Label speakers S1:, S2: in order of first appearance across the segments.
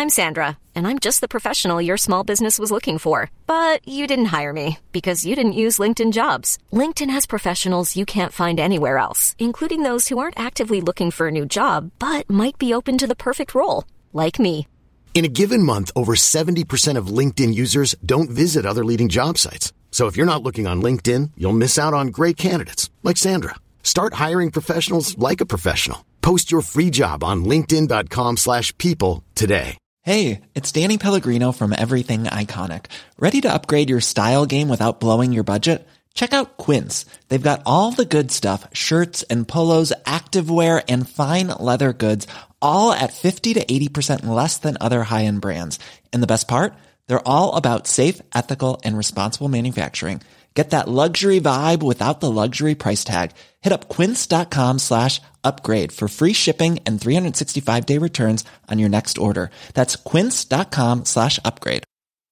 S1: I'm Sandra, and I'm just the professional your small business was looking for. But you didn't hire me because you didn't use LinkedIn Jobs. LinkedIn has professionals you can't find anywhere else, including those who aren't actively looking for a new job, but might be open to the perfect role, like me.
S2: In a given month, over 70% of LinkedIn users don't visit other leading job sites. So if you're not looking on LinkedIn, you'll miss out on great candidates like Sandra. Start hiring professionals like a professional. Post your free job on linkedin.com/people today.
S3: Hey, it's Danny Pellegrino from Everything Iconic. Ready to upgrade your style game without blowing your budget? Check out Quince. They've got all the good stuff, shirts and polos, activewear, and fine leather goods, all at 50 to 80% less than other high-end brands. And the best part? They're all about safe, ethical, and responsible manufacturing. Get that luxury vibe without the luxury price tag. Hit up quince.com/upgrade for free shipping and 365-day returns on your next order. That's quince.com/upgrade.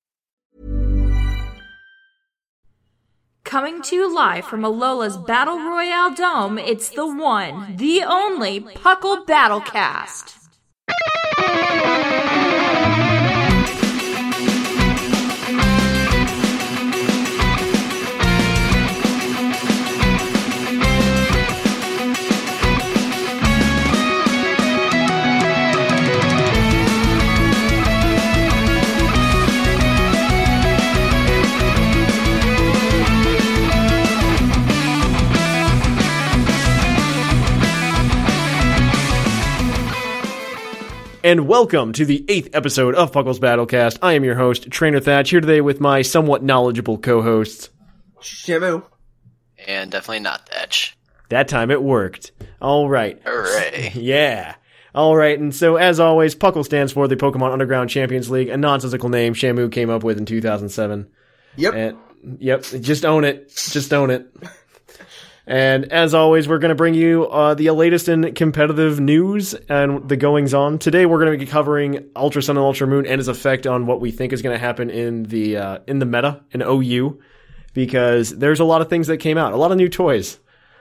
S4: Coming to you live from Alola's Battle Royale Dome, it's the one, the only Puckle Battlecast.
S5: And welcome to the 8th episode of Puckle's Battlecast. I am your host, Trainer Thatch, here today with my somewhat knowledgeable co-hosts,
S6: Shamu.
S7: And definitely not Thatch.
S5: That time it worked. All right.
S7: Hooray.
S5: Yeah. All right, and so as always, Puckle stands for the Pokemon Underground Champions League, a nonsensical name Shamu came up with in 2007.
S6: Yep.
S5: And, just own it. Just own it. And as always, we're going to bring you the latest in competitive news and the goings-on. Today, we're going to be covering Ultra Sun and Ultra Moon and its effect on what we think is going to happen in the meta, in OU, because there's a lot of things that came out, a lot of new toys.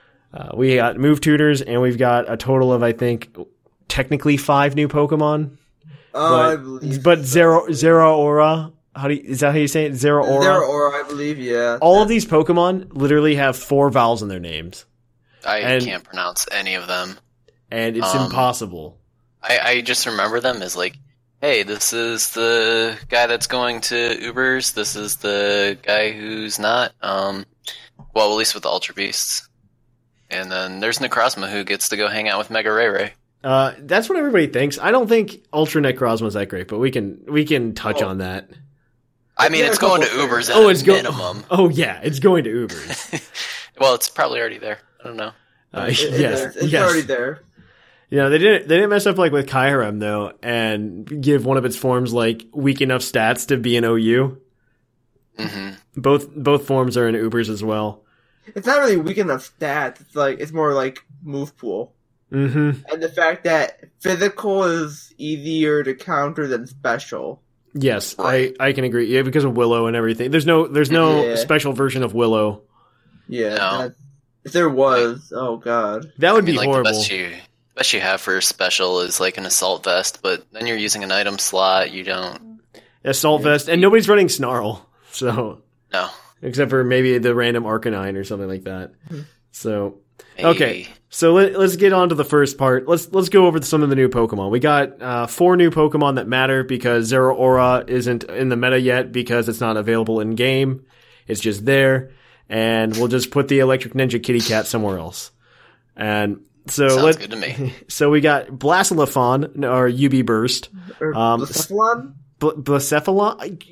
S5: We got Move Tutors, and we've got a total of, I think, technically 5 new Pokemon.
S6: I believe
S5: but Zeraora. Is that how you say it? Zeraora?
S6: Zeraora, I believe, yeah.
S5: All of these Pokemon literally have 4 vowels in their names.
S7: I can't pronounce any of them.
S5: And it's impossible.
S7: I just remember them as like, hey, this is the guy that's going to Ubers, this is the guy who's not. Well, at least with the Ultra Beasts. And then there's Necrozma who gets to go hang out with Mega Ray Ray.
S5: That's what everybody thinks. I don't think Ultra Necrozma is that great, but we can touch on that.
S7: I mean, it's going to Ubers at minimum.
S5: Oh, yeah, it's going to Ubers.
S7: Well, it's probably already there. I don't know.
S6: It's already there.
S5: Yeah, they didn't mess up like with Kyurem, though, and give one of its forms like weak enough stats to be an OU.
S7: Mm-hmm.
S5: Both forms are in Ubers as well.
S6: It's not really weak enough stats. It's more like move pool.
S5: Mm-hmm.
S6: And the fact that physical is easier to counter than special.
S5: Yes, I can agree. Yeah, because of Willow and everything. There's no special version of Willow.
S6: Yeah.
S7: No.
S6: If there was, oh god.
S5: That would be horrible.
S7: The best you have for special is like an Assault Vest, but then you're using an item slot, you don't...
S5: Assault Vest, and nobody's running Snarl, so...
S7: No.
S5: Except for maybe the random Arcanine or something like that. So...
S7: Maybe.
S5: Okay, so let's get on to the first part. Let's go over some of the new Pokemon. We got 4 new Pokemon that matter because Zeraora isn't in the meta yet because it's not available in game. It's just there, and we'll just put the Electric Ninja Kitty Cat somewhere else. And so
S7: sounds good to me.
S5: So we got Blacephalon or UB Burst.
S6: Blacephalon?
S5: Blacephalon?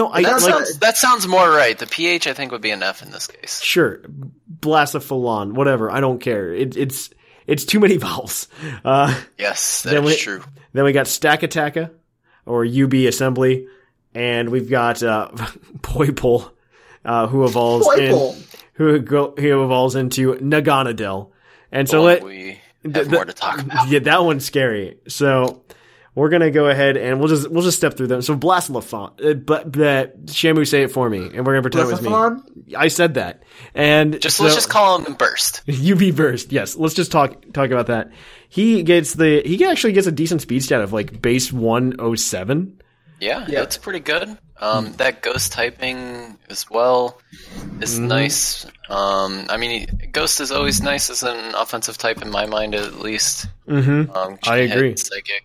S7: That sounds more right. The PH I think would be an F in this case.
S5: Sure. Blacephalon, whatever. I don't care. It's too many vowels.
S7: Yes, that is true.
S5: Then we got Stakataka, or UB Assembly, and we've got Poipole, who evolves into Naganadel. And so
S7: we have more to talk about.
S5: Yeah, that one's scary. So we're gonna go ahead and we'll just step through them. So Blastoiflon, but Shamu, say it for me, and we're gonna pretend it was me. I said that, and
S7: let's just call him Burst.
S5: UV Burst, yes. Let's just talk about that. He actually gets a decent speed stat of like base 107.
S7: Yeah, that's pretty good. That ghost typing as well is nice. I mean, ghost is always nice as an offensive type in my mind, at least.
S5: I agree.
S7: Psychic.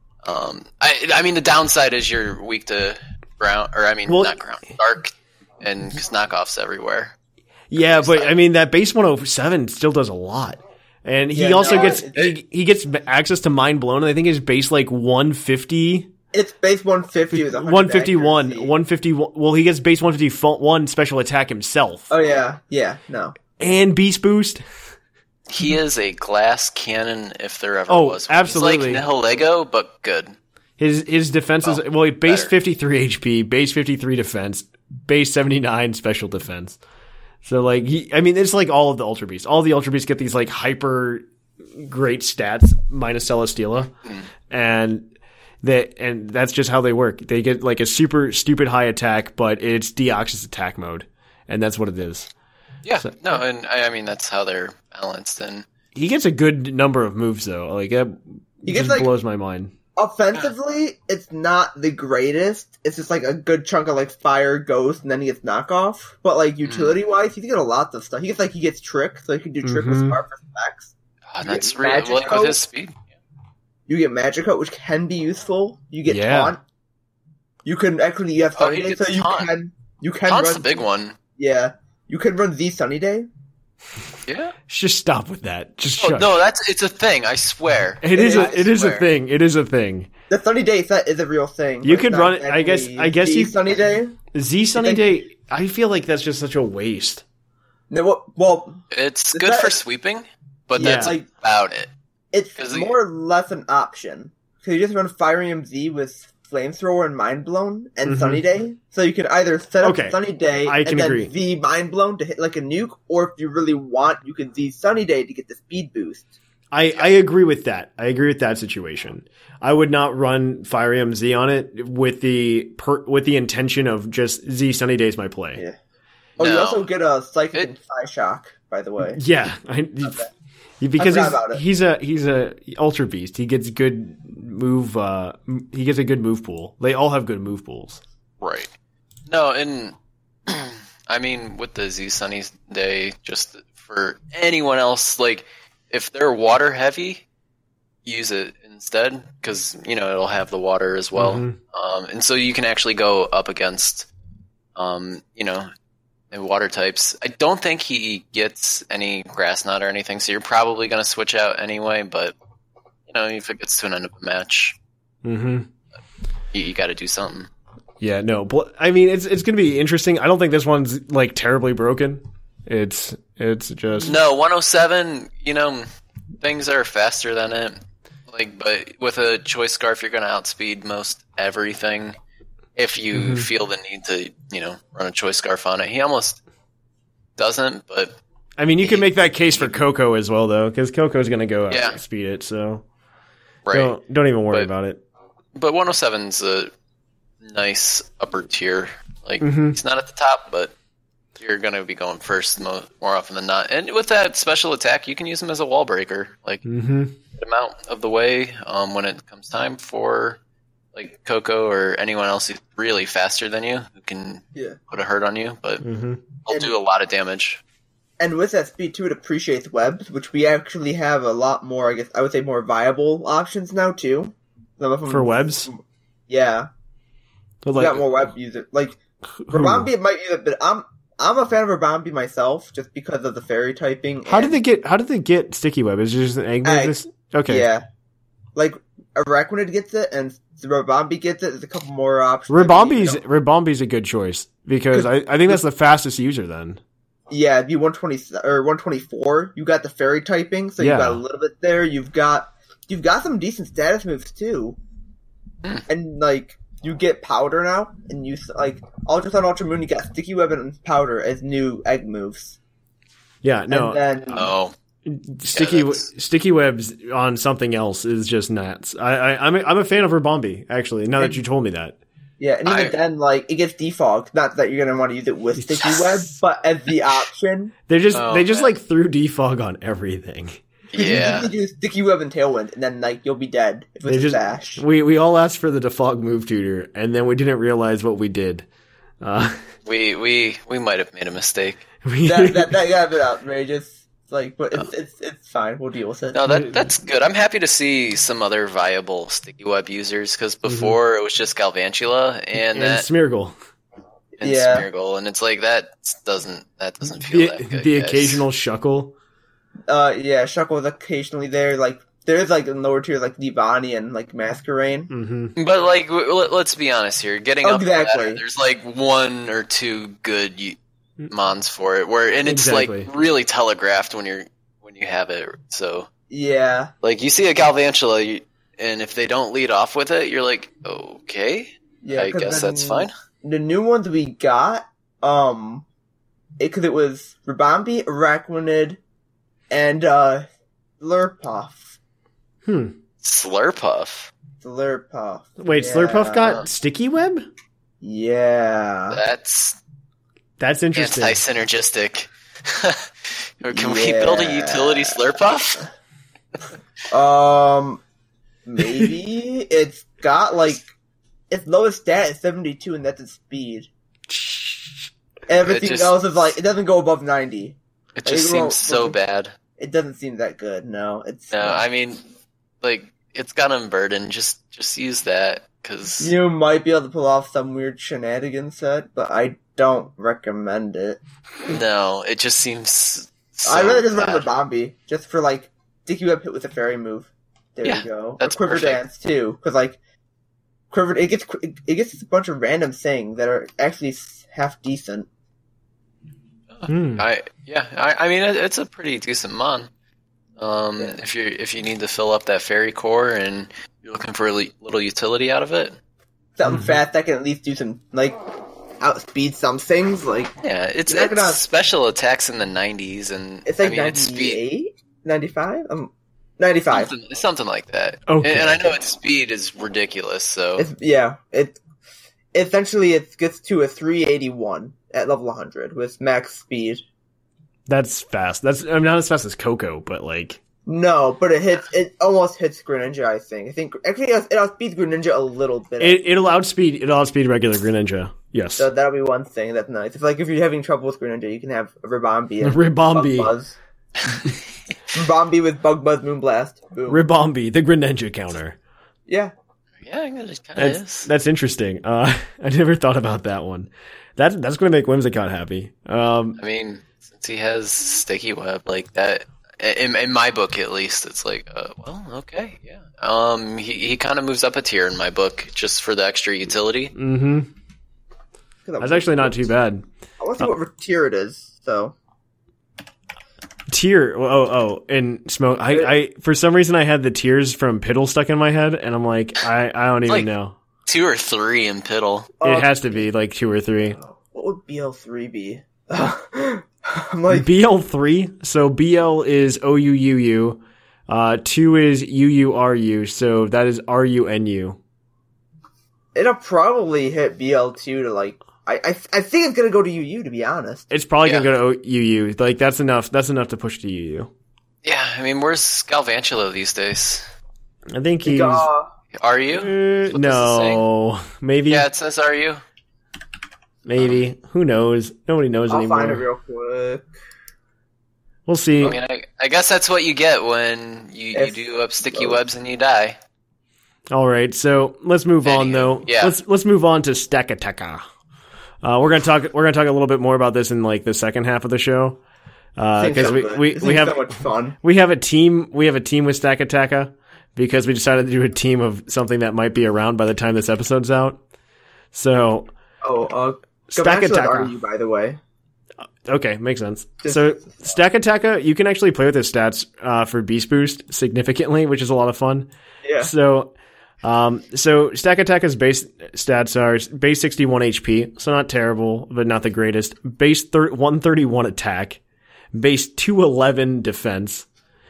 S7: I mean, the downside is you're weak to ground, or I mean, not ground, dark, and because knockoffs everywhere.
S5: Yeah, but I mean, that base 107 still does a lot. And he also gets he gets access to Mind Blown, and I think his base like 150.
S6: It's base 150 with
S5: 151. 151. Well, he gets base 151 special attack himself.
S6: Oh, yeah. No.
S5: And Beast Boost.
S7: He is a glass cannon if there ever was.
S5: Absolutely.
S7: He's like Nihilego, but good.
S5: His defense is, base better. 53 HP, base 53 defense, base 79 special defense. So, like, it's like all of the Ultra Beasts. All the Ultra Beasts get these, like, hyper great stats, minus Celesteela. And that's just how they work. They get like a super stupid high attack, but it's Deoxys attack mode, and that's what it is.
S7: Yeah, no, and I mean that's how they're balanced. And
S5: he gets a good number of moves though. Like that just blows my mind.
S6: Offensively, it's not the greatest. It's just like a good chunk of like fire, ghost, and then he gets knockoff. But like utility wise, he can get a lot of stuff. He gets trick, so he can do trick with Scarf for specs.
S7: That's really like with his speed.
S6: You get Magic Coat, which can be useful. You get Taunt. You can actually you have Sunny Day, so you can
S7: Taunt's
S6: run
S7: the big one.
S6: Yeah, you can run Z Sunny Day.
S7: Yeah,
S5: just stop with that.
S7: It's a thing. I swear.
S5: It is a thing. It is a thing.
S6: The Sunny Day set is a real thing.
S5: You can run it. I guess
S6: Z Sunny Day.
S5: Z Sunny Day. I feel like that's just such a waste.
S6: No, well,
S7: it's good for sweeping, but that's about it.
S6: It's more or less an option. So you just run Fire Emblem Z with Flamethrower and Mind Blown and Sunny Day. So you can either set up Sunny Day and then Z Mind Blown to hit like a nuke, or if you really want, you can Z Sunny Day to get the speed boost.
S5: I agree with that. I agree with that situation. I would not run Fire Emblem Z on it with the intention of just Z Sunny Day is my play.
S6: Yeah. Oh, you also get a Psychic and Psyshock, by the way.
S5: Yeah. Because he's a Ultra Beast. He gets good move. He gets a good move pool. They all have good move pools.
S7: Right. No, and I mean with the Z Sunny Day, just for anyone else, like if they're water heavy, use it instead because it'll have the water as well, and so you can actually go up against, water types. I don't think he gets any Grass Knot or anything, so you're probably going to switch out anyway, but if it gets to an end of a match, you got to do something.
S5: Yeah, no, but I mean, it's going to be interesting. I don't think this one's like terribly broken. It's just...
S7: No, 107, things are faster than it. Like, but with a Choice Scarf, you're going to outspeed most everything. If you feel the need to, run a Choice Scarf on it. He almost doesn't, but...
S5: I mean, you can make that case for Coco as well, though, because Coco's going to go outspeed it, so...
S7: Right.
S5: Don't even worry about it.
S7: But 107's a nice upper tier. Like, he's not at the top, but you're going to be going first more often than not. And with that special attack, you can use him as a wall breaker. Like, get him out of the way when it comes time for... like Coco or anyone else who's really faster than you who can put a hurt on you, but he'll do a lot of damage.
S6: And with that speed too, it appreciates webs, which we actually have a lot more, I guess I would say more viable options now too.
S5: For webs?
S6: Yeah.
S5: But
S6: we got more web users. Like Rabambi might use it, but I'm a fan of Rabambi myself just because of the fairy typing.
S5: How did they get sticky web? Is it just an egg move? Okay.
S6: Yeah. Like Araquanid gets it and Rabambi gets it. There's a couple more options.
S5: Rabambi's a good choice because I think that's the fastest user then.
S6: Yeah, it'd be 120 or 124. You got the fairy typing, so you got a little bit there. You've got some decent status moves too, and like you get powder now, and you like Ultra Sun, Ultra Moon. You got sticky web and powder as new egg moves.
S5: Yeah, no.
S6: And then,
S5: Sticky webs on something else is just nuts. I'm a fan of Ribombee, actually, now that you told me that.
S6: Yeah, and even then, like, it gets defogged. Not that you're gonna want to use it with sticky web, but as the option.
S5: They just like threw defog on everything.
S7: Yeah.
S6: You can do sticky web and tailwind, and then like you'll be dead if it's a dash.
S5: We all asked for the defog move tutor, and then we didn't realize what we did.
S7: We might have made a mistake.
S6: that got a bit outrageous. Like, but it's fine. We'll deal with it.
S7: No, that's good. I'm happy to see some other viable sticky web users because before it was just Galvantula and
S5: Smeargle.
S7: And Smeargle, and it's like that doesn't feel that good.
S5: The occasional Shuckle.
S6: Shuckle is occasionally there. Like there's like in lower tier like Divani and like Masquerain.
S5: Mm-hmm.
S7: But like let's be honest here. Getting up exactly. There's like one or two good mons for it and it's like really telegraphed when you have it. So
S6: yeah,
S7: like you see a Galvantula and if they don't lead off with it, you're like, okay, I guess that's fine.
S6: The new ones we got, because it was Ribombee, Araquanid, and Slurpuff.
S7: Slurpuff.
S5: Wait, Slurpuff got sticky web?
S6: Yeah.
S5: That's interesting.
S7: Anti-synergistic. Can we build a utility Slurpuff?
S6: Maybe. It's got, like, its lowest stat is 72, and that's its speed. Everything else is, like, it doesn't go above 90.
S7: It just seems so bad.
S6: It doesn't seem that good, no.
S7: I mean, like, it's got Unburden. Just use that, because...
S6: You might be able to pull off some weird shenanigans set, but I don't recommend it.
S7: No, it just seems so
S6: I'd rather just run Ribombee, just for, like, sticky web hit with a fairy move. There you go.
S7: That's
S6: or Quiver
S7: perfect.
S6: Dance, too, because, like, Quiver, it gets a bunch of random things that are actually half decent.
S7: I mean, it's a pretty decent mon. If you need to fill up that fairy core and you're looking for a little utility out of it,
S6: something fast that can at least do some like outspeed some things. Like
S7: it's special attacks in the 90s and
S6: it's like 98, 95, 95,
S7: something like that.
S5: Okay.
S7: And I know its speed is ridiculous. So
S6: it essentially it gets to a 381. At level 100 with max speed.
S5: That's fast. I'm not as fast as Coco, but like...
S6: No, but it almost hits Greninja, I think. Actually, it outspeeds Greninja a little bit.
S5: It'll outspeed regular Greninja, yes.
S6: So that'll be one thing that's nice. If you're having trouble with Greninja, you can have Ribombee and
S5: Ribombee.
S6: Bug Buzz. Ribombee with Bug Buzz Moonblast. Boom.
S5: Ribombee, the Greninja counter.
S6: Yeah.
S7: Yeah, it kind of is.
S5: That's interesting. I never thought about that one. That's going to make Whimsicott happy.
S7: I mean, since he has sticky web like that, in my book at least, it's like, well, okay, yeah. He kind of moves up a tier in my book just for the extra utility.
S5: Mm-hmm. That's actually not too bad.
S6: I want to see what tier it is. So
S5: tier. And Smoke. I for some reason I had the tiers from Piddle stuck in my head, and I'm like, I don't even know.
S7: 2 or 3 in Piddle.
S5: It has to be like 2 or 3.
S6: What would BL3 be? I'm like
S5: BL3. So BL is OUUU. 2 is UURU. So that is RUNU.
S6: It'll probably hit BL2 to like. I think it's gonna go to UU, to be honest.
S5: It's probably gonna go to UU. Like that's enough. That's enough to push to UU.
S7: Yeah, I mean, where's Galvantula these days?
S5: I think he's.
S7: Are you?
S5: No, maybe.
S7: Yeah, it says are you.
S5: Maybe. Who knows? Nobody knows anymore.
S6: I'll find it real quick.
S5: We'll see.
S7: I mean, I guess that's what you get when you do up sticky webs and you die.
S5: All right, so let's move on though.
S7: Yeah.
S5: Let's move on to Stakataka. We're gonna talk a little bit more about this in like the second half of the show. Because we have so much fun. We have a team with Stakataka because we decided to do a team of something that might be around by the time this episode's out. So
S6: Stakataka are you, by the way?
S5: Okay, makes sense. So Stakataka, you can actually play with his stats for Beast Boost significantly, which is a lot of fun.
S6: Yeah.
S5: So Stakataka's base stats are base 61 HP, so not terrible, but not the greatest. Base 131 attack, base 211 defense,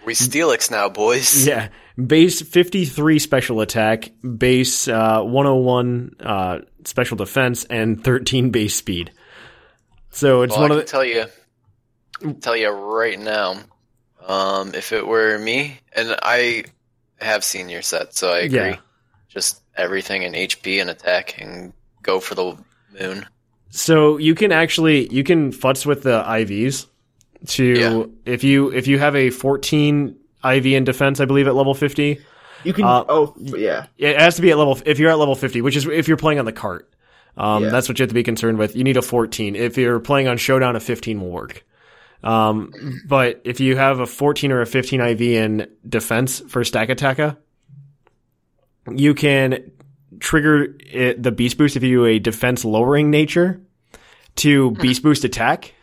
S7: We Steelix now, boys.
S5: Yeah. Base 53 special attack, base 101 special defense, and 13 base speed. So it's one of the...
S7: tell you right now, if it were me, and I have seen your set, so I agree. Yeah. Just everything in HP and attack and go for the moon. So
S5: you can futz with the IVs if you have a 14 IV in defense, I believe at level 50.
S6: You can
S5: it has to be at level if you're at level 50, which is if you're playing on the cart. That's what you have to be concerned with. You need a 14. If you're playing on Showdown, a 15 will work. But if you have a 14 or a 15 IV in defense for Stack Attacka, you can trigger the Beast Boost if you do a defense lowering nature to Beast Boost attack.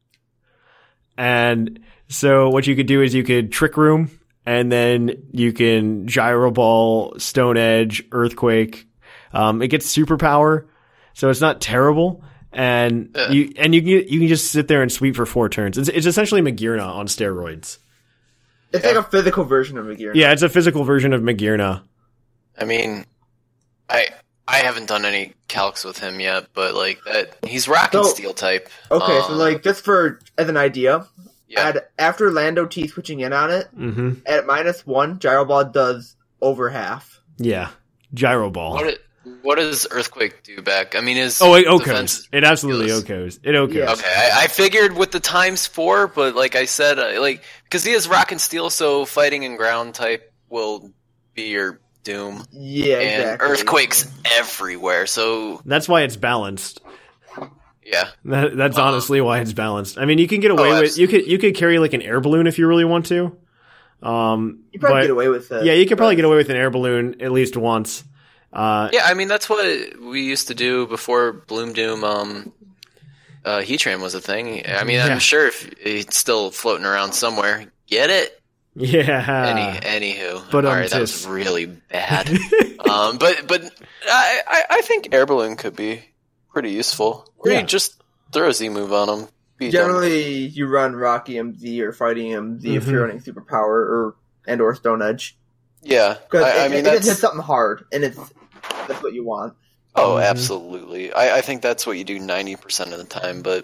S5: And so what you could do is you could Trick Room, and then you can Gyro Ball, Stone Edge, Earthquake. It gets superpower, so it's not terrible. And you can just sit there and sweep for 4 turns. It's essentially Magearna on steroids.
S6: It's like a physical version of Magearna.
S5: Yeah, it's a physical version of Magearna.
S7: I mean, I haven't done any calcs with him yet, but like that, he's rocking Steel type.
S6: Okay, so like just as an idea, after Lando T switching in on it, at -1, Gyro Ball does over half.
S5: Yeah, Gyro Ball.
S7: What does Earthquake do back? I mean, it
S5: OHKOs. It absolutely OHKOs. It OHKOs.
S7: Yeah. Okay, I figured with the ×4, but like I said, because he is Rock and Steel, so fighting and ground type will be your doom.
S6: Yeah,
S7: and
S6: exactly.
S7: Earthquake's everywhere, so
S5: that's why it's balanced.
S7: Yeah,
S5: that's honestly why it's balanced. I mean, you can get away with you could carry like an air balloon if you really want to.
S6: You probably get away with it.
S5: Yeah, you could probably get away with an air balloon at least once.
S7: Yeah, I mean that's what we used to do before Bloom Doom. Heatran was a thing. I mean, I'm sure if it's still floating around somewhere, get it.
S5: Yeah.
S7: Anywho, all right, that was really bad. But I think air balloon could be pretty useful. Or you just throw a Z move on them.
S6: Generally, you run Rock EMZ or Fight EMZ if you're running Superpower or Stone Edge.
S7: Yeah,
S6: because it hits something hard, and that's what you want.
S7: Oh, absolutely. I think that's what you do 90% of the time, but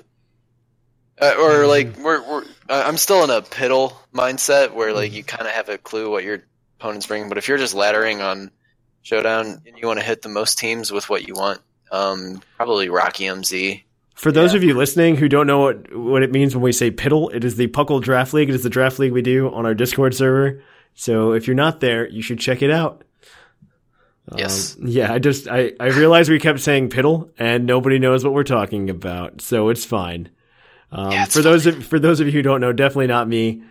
S7: I'm still in a piddle mindset where like you kind of have a clue what your opponent's bringing, but if you're just laddering on Showdown and you want to hit the most teams with what you want, probably Rock EMZ.
S5: For those of you listening who don't know what it means when we say piddle, it is the Puckle Draft League. It is the draft league we do on our Discord server. So if you're not there, you should check it out.
S7: Yes.
S5: I realized we kept saying piddle and nobody knows what we're talking about. So it's fine. For those of you who don't know, definitely not me,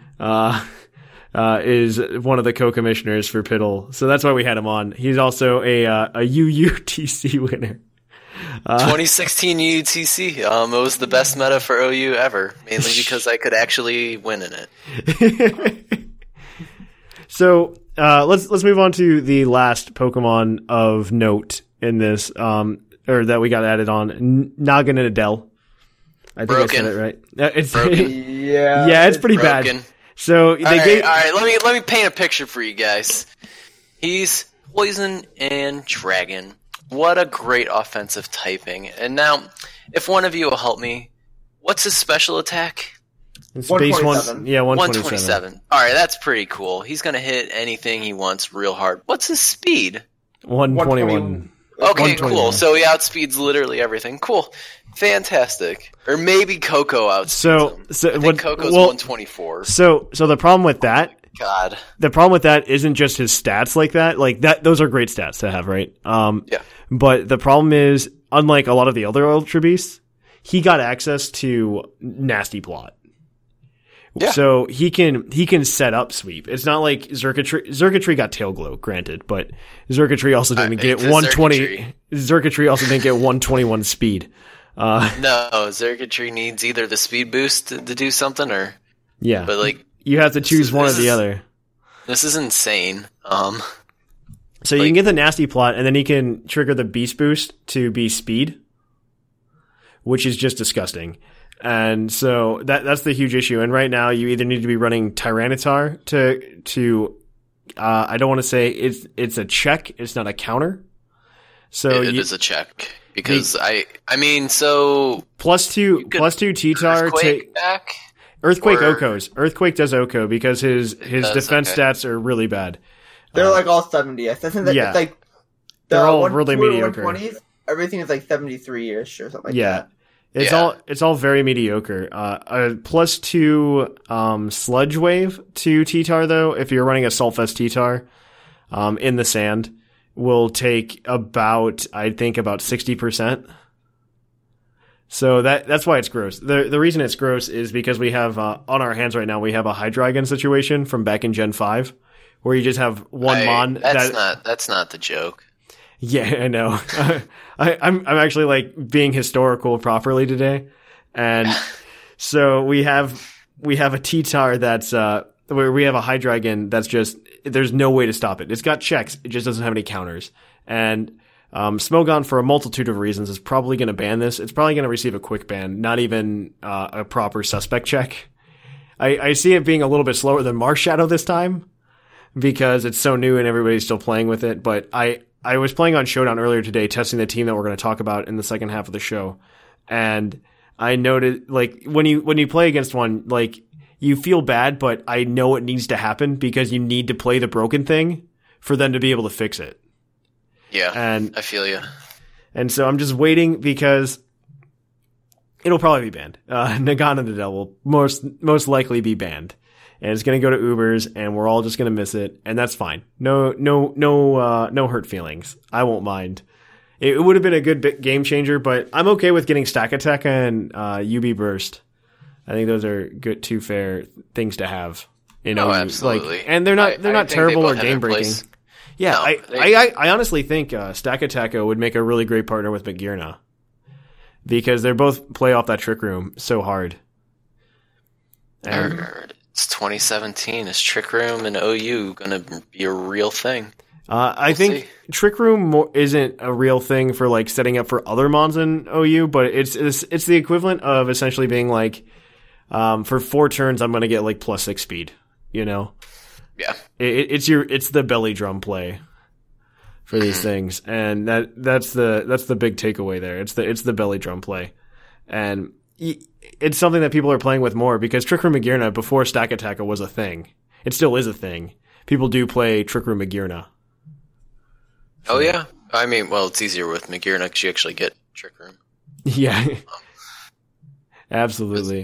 S5: is one of the co-commissioners for piddle. So that's why we had him on. He's also a UUTC winner.
S7: 2016 UUTC. It was the best meta for OU ever, mainly because I could actually win in it.
S5: So let's move on to the last Pokemon of note in this, or that we got added on, Naganadel. I think I said it right. It's
S6: yeah,
S5: it's pretty
S7: broken.
S5: Bad. So all
S7: right. Let me paint a picture for you guys. He's Poison and Dragon. What a great offensive typing. And now, if one of you will help me, what's his special attack?
S5: It's base 127.
S7: Alright, that's pretty cool. He's going to hit anything he wants real hard. What's his speed?
S5: 121.
S7: Okay, cool. So he outspeeds literally everything. Cool. Fantastic. Or maybe Coco outspeeds him. I think Coco's 124.
S5: So the problem with that...
S7: God.
S5: The problem with that isn't just his stats like that. Like that, those are great stats to have, right?
S7: Yeah.
S5: But the problem is, unlike a lot of the other Ultra Beasts, he got access to Nasty Plot. Yeah. So he can set up sweep. It's not like Xurkitree. Xurkitree got Tail Glow, granted, but Xurkitree also didn't get 120. Xurkitree also didn't get 121 speed.
S7: No, Xurkitree needs either the speed boost to do something, or but like
S5: you have to choose one or the other.
S7: This is insane.
S5: So you can get the Nasty Plot, and then he can trigger the Beast Boost to be speed, which is just disgusting. And so that's the huge issue. And right now, you either need to be running Tyranitar to I don't want to say it's a check. It's not a counter. So
S7: it is a check because I mean so
S5: +2 T-Tar
S7: take back.
S5: Earthquake Oko's. Earthquake does Oko because his defense stats are really bad.
S6: They're like all 70. I think that it's like
S5: they're all really mediocre.
S6: 120s, everything is like 73-ish or something like that.
S5: It's all very mediocre. +2 Sludge Wave to T-Tar though, if you're running a Saltfest T-Tar in the sand, will take about 60%. So that's why it's gross. The reason it's gross is because we have on our hands right now we have a Hydreigon situation from back in Gen 5 where you just have one Mon.
S7: That's not the joke.
S5: Yeah, I know. I'm actually like being historical properly today, and so we have a T-Tar that's where we have a Hydreigon that's just there's no way to stop it. It's got checks, it just doesn't have any counters, and Smogon for a multitude of reasons is probably going to ban this. It's probably going to receive a quick ban, not even a proper suspect check. I see it being a little bit slower than Marshadow this time because it's so new and everybody's still playing with it, but I was playing on Showdown earlier today, testing the team that we're going to talk about in the second half of the show. And I noted, like, when you play against one, like, you feel bad, but I know it needs to happen because you need to play the broken thing for them to be able to fix it.
S7: Yeah, and I feel you.
S5: And so I'm just waiting because it'll probably be banned. Nagana the Devil most likely be banned. And it's going to go to Ubers, and we're all just going to miss it, and that's fine. No hurt feelings. I won't mind. It would have been a good game changer, but I'm okay with getting Stack Attack and UB Burst. I think those are good, two fair things to have.
S7: Absolutely.
S5: Like, and they're not terrible or game breaking. Yeah, no, I honestly think Stack Attack would make a really great partner with Magearna because they're both play off that Trick Room so hard.
S7: It's 2017. Is Trick Room and OU going to be a real thing?
S5: I think Trick Room isn't a real thing for like setting up for other Mons in OU, but it's the equivalent of essentially being like, for 4 turns I'm going to get like +6 speed. You know?
S7: Yeah.
S5: It's the belly drum play for these things, and that's the big takeaway there. It's the belly drum play, and it's something that people are playing with more because Trick Room Magearna before Stack Attack was a thing. It still is a thing. People do play Trick Room Magearna.
S7: Oh yeah, I mean, well, it's easier with Magearna because you actually get Trick Room.
S5: Yeah, absolutely.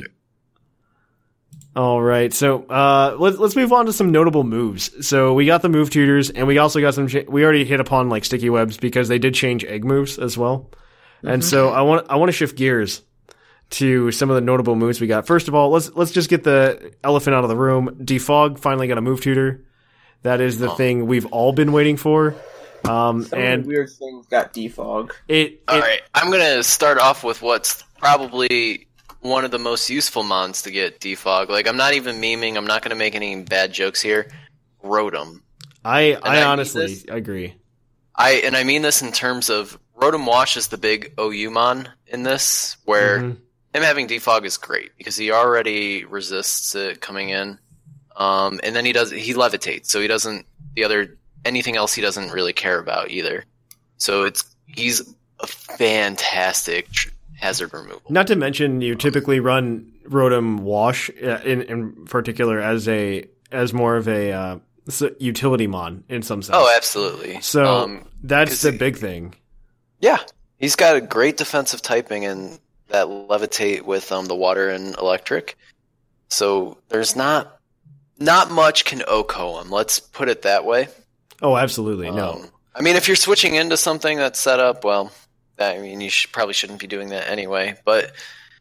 S5: All right, so let's move on to some notable moves. So we got the move tutors, and we also got some. We already hit upon like sticky webs because they did change egg moves as well. Mm-hmm. And so I want to shift gears to some of the notable moves we got. First of all, let's just get the elephant out of the room. Defog finally got a move tutor. That is the thing we've all been waiting for. And
S6: weird things got defog.
S7: All right, I'm gonna start off with what's probably one of the most useful mons to get defog. Like, I'm not even memeing. I'm not gonna make any bad jokes here. Rotom.
S5: I honestly agree.
S7: I mean this in terms of Rotom Wash is the big OU mon in this, where him having defog is great because he already resists it coming in, and then he levitates, so he doesn't anything else he doesn't really care about either. So he's a fantastic hazard removal.
S5: Not to mention, you typically run Rotom Wash in particular as more of a utility mon in some sense.
S7: Oh, absolutely.
S5: So that's the big thing.
S7: Yeah, he's got a great defensive typing and that levitate with the water and electric. So there's not much can OHKO him. Let's put it that way.
S5: Oh, absolutely. No.
S7: I mean, if you're switching into something that's set up, well, I mean, you probably shouldn't be doing that anyway. But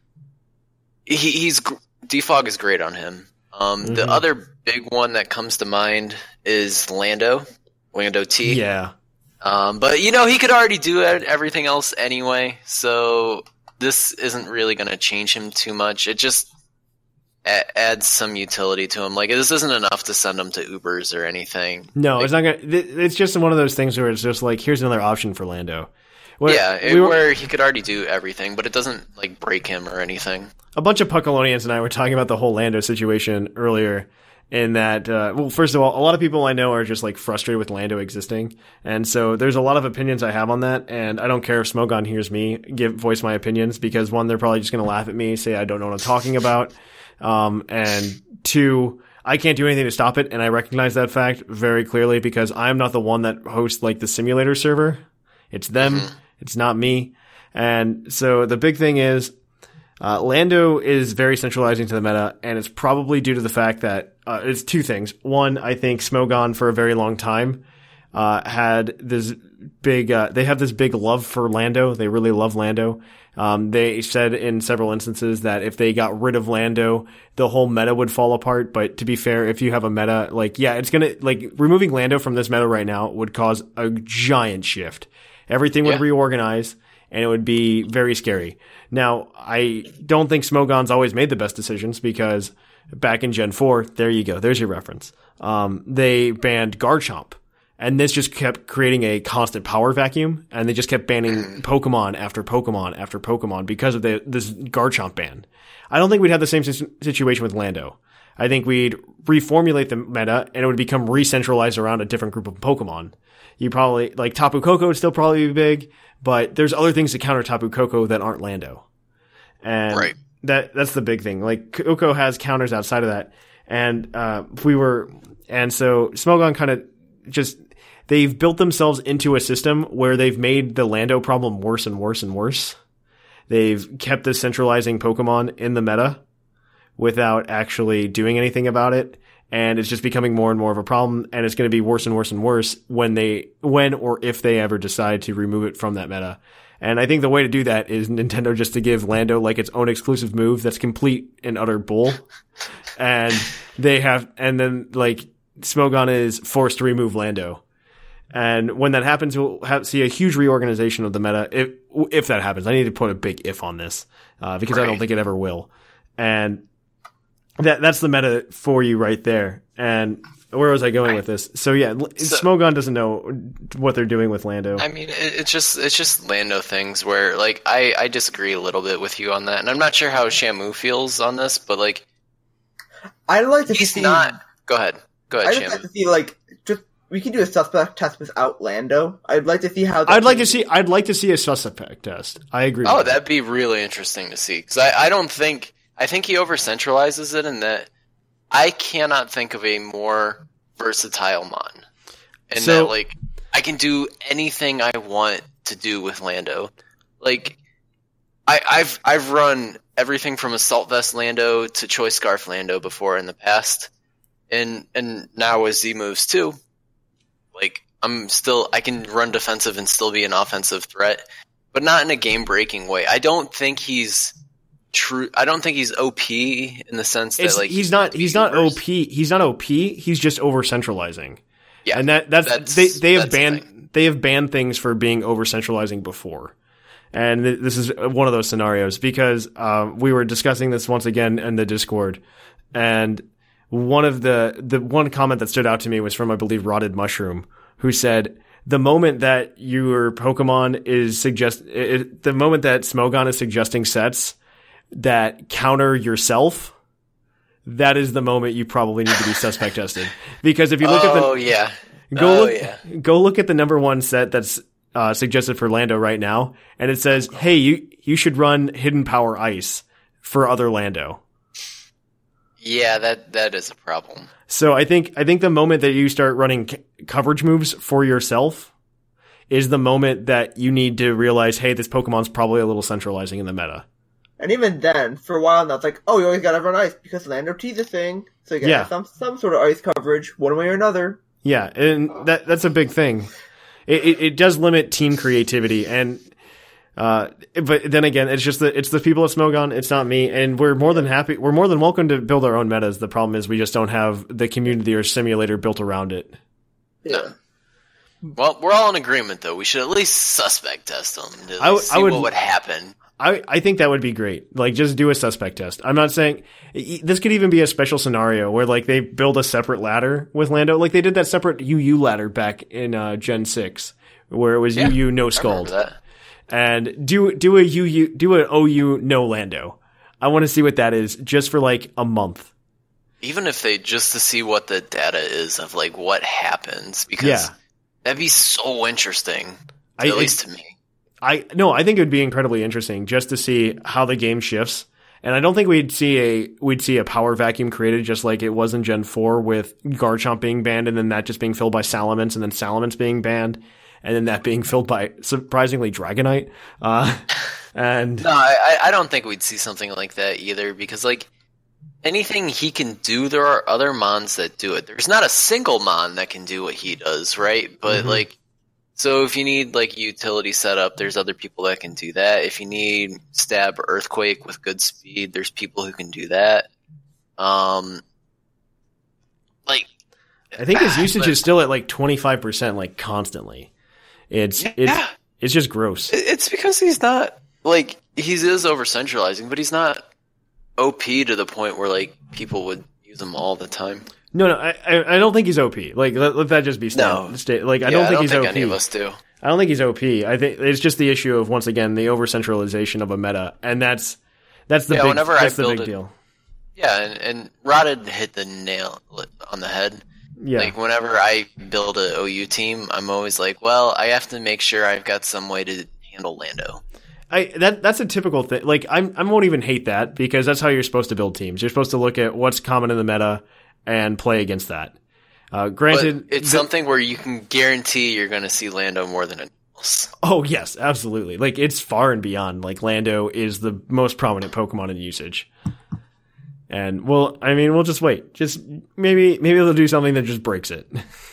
S7: defog is great on him. The other big one that comes to mind is Lando T.
S5: Yeah.
S7: But he could already do everything else anyway, so this isn't really going to change him too much. It just adds some utility to him. Like, this isn't enough to send him to Ubers or anything.
S5: No, it's not gonna. It's just one of those things where it's just like, here's another option for Lando.
S7: where he could already do everything, but it doesn't like break him or anything.
S5: A bunch of Puckalonians and I were talking about the whole Lando situation earlier. In that, well, first of all, a lot of people I know are just like frustrated with Lando existing, and so there's a lot of opinions I have on that, and I don't care if Smogon hears me voice my opinions, because one, they're probably just going to laugh at me, say I don't know what I'm talking about, and two, I can't do anything to stop it, and I recognize that fact very clearly because I'm not the one that hosts like the simulator server. It's them. It's not me. And so the big thing is, Lando is very centralizing to the meta, and it's probably due to the fact that it's two things. One, I think Smogon for a very long time had this big they have this big love for Lando. They really love Lando. They said in several instances that if they got rid of Lando, the whole meta would fall apart. But to be fair, if you have a meta, like, yeah, it's gonna, like, removing Lando from this meta right now would cause a giant shift. Everything would reorganize, and it would be very scary. Now, I don't think Smogon's always made the best decisions, because back in Gen 4, there you go, there's your reference. They banned Garchomp, and this just kept creating a constant power vacuum, and they just kept banning Pokemon after Pokemon after Pokemon because of this Garchomp ban. I don't think we'd have the same situation with Lando. I think we'd reformulate the meta, and it would become re-centralized around a different group of Pokemon. You probably, like, Tapu Koko would still probably be big, but there's other things to counter Tapu Koko that aren't Lando. And that's the big thing. Like, Koko has counters outside of that. And so Smogon kind of just, they've built themselves into a system where they've made the Lando problem worse and worse and worse. They've kept the centralizing Pokemon in the meta without actually doing anything about it. And it's just becoming more and more of a problem, and it's going to be worse and worse and worse when or if they ever decide to remove it from that meta. And I think the way to do that is Nintendo just to give Lando like its own exclusive move that's complete and utter bull. And then like Smogon is forced to remove Lando. And when that happens, we'll see a huge reorganization of the meta. If that happens, I need to put a big if on this, because I don't think it ever will. And that's the meta for you right there. And where was I going with this? So yeah, Smogon doesn't know what they're doing with Lando.
S7: I mean, it's just Lando things where, like, I disagree a little bit with you on that, and I'm not sure how Shamu feels on this, but like,
S6: I'd like to see.
S7: Go ahead,
S6: I'd
S7: Shamu.
S6: like to see, like, just we can do a suspect test without Lando. I'd like to see how.
S5: I'd like to see a suspect test. I agree.
S7: Oh, that'd be really interesting to see, because I think he over-centralizes it, in that I cannot think of a more versatile Mon. And that, like, I can do anything I want to do with Lando. Like, I've run everything from Assault Vest Lando to Choice Scarf Lando before in the past. And now with Z moves too. Like, I can run defensive and still be an offensive threat, but not in a game-breaking way. I don't think he's OP in the sense that, like, he's not
S5: OP. He's not OP. He's just over centralizing. Yeah, and they have banned things for being over centralizing before, and this is one of those scenarios, because we were discussing this once again in the Discord, and one of the one comment that stood out to me was from, I believe, Rotted Mushroom, who said, the moment that your Pokemon is the moment that Smogon is suggesting sets that counter yourself, that is the moment you probably need to be suspect tested. Because if you look go look at the number one set that's suggested for Lando right now, and it says, hey, you should run Hidden Power Ice for other Lando.
S7: Yeah, that is a problem.
S5: So I think the moment that you start running coverage moves for yourself is the moment that you need to realize, hey, this Pokemon's probably a little centralizing in the meta.
S6: And even then, for a while now, it's like, oh, you always gotta run ice, because Lando T's a thing, so you gotta have some sort of ice coverage, one way or another.
S5: Yeah, and that's a big thing. It does limit team creativity, and but then again, it's the people at Smogon, it's not me, and we're more than welcome to build our own metas. The problem is we just don't have the community or simulator built around it.
S6: Yeah.
S7: Well, we're all in agreement, though. We should at least suspect test them to see what would happen.
S5: I think that would be great. Like, just do a suspect test. I'm not saying this could even be a special scenario where, like, they build a separate ladder with Lando. Like, they did that separate UU ladder back in Gen 6, where it was UU no Scald. and do an OU no Lando. I want to see what that is just for like a month.
S7: Even if just to see what the data is of like what happens, because that'd be so interesting, at least to me.
S5: I think it would be incredibly interesting just to see how the game shifts. And I don't think we'd see a power vacuum created just like it was in Gen 4 with Garchomp being banned and then that just being filled by Salamence and then Salamence being banned and then that being filled by surprisingly Dragonite. And
S7: no, I don't think we'd see something like that either, because like anything he can do, there are other Mons that do it. There's not a single Mon that can do what he does, right? But like, so if you need like utility setup, there's other people that can do that. If you need stab Earthquake with good speed, there's people who can do that. Like,
S5: I think his usage is still at like 25%, like constantly. It's just gross.
S7: It's because he's not like he is over centralizing, but he's not OP to the point where like people would use him all the time.
S5: No, I don't think he's OP. Like, let that just be stated. Like, I don't think he's OP.
S7: Any of us do.
S5: I don't think he's OP. I think it's just the issue of, once again, the over centralization of a meta, and that's the big deal.
S7: Yeah, and Rotted hit the nail on the head. Yeah. Like, whenever I build a OU team, I'm always like, well, I have to make sure I've got some way to handle Lando.
S5: That's a typical thing. Like, I won't even hate that, because that's how you're supposed to build teams. You're supposed to look at what's common in the meta and play against that. Granted,
S7: but it's something where you can guarantee you're going to see Lando more than anyone else.
S5: Oh yes, absolutely. Like, it's far and beyond. Like, Lando is the most prominent Pokemon in usage. And we'll just wait. Just maybe they'll do something that just breaks it.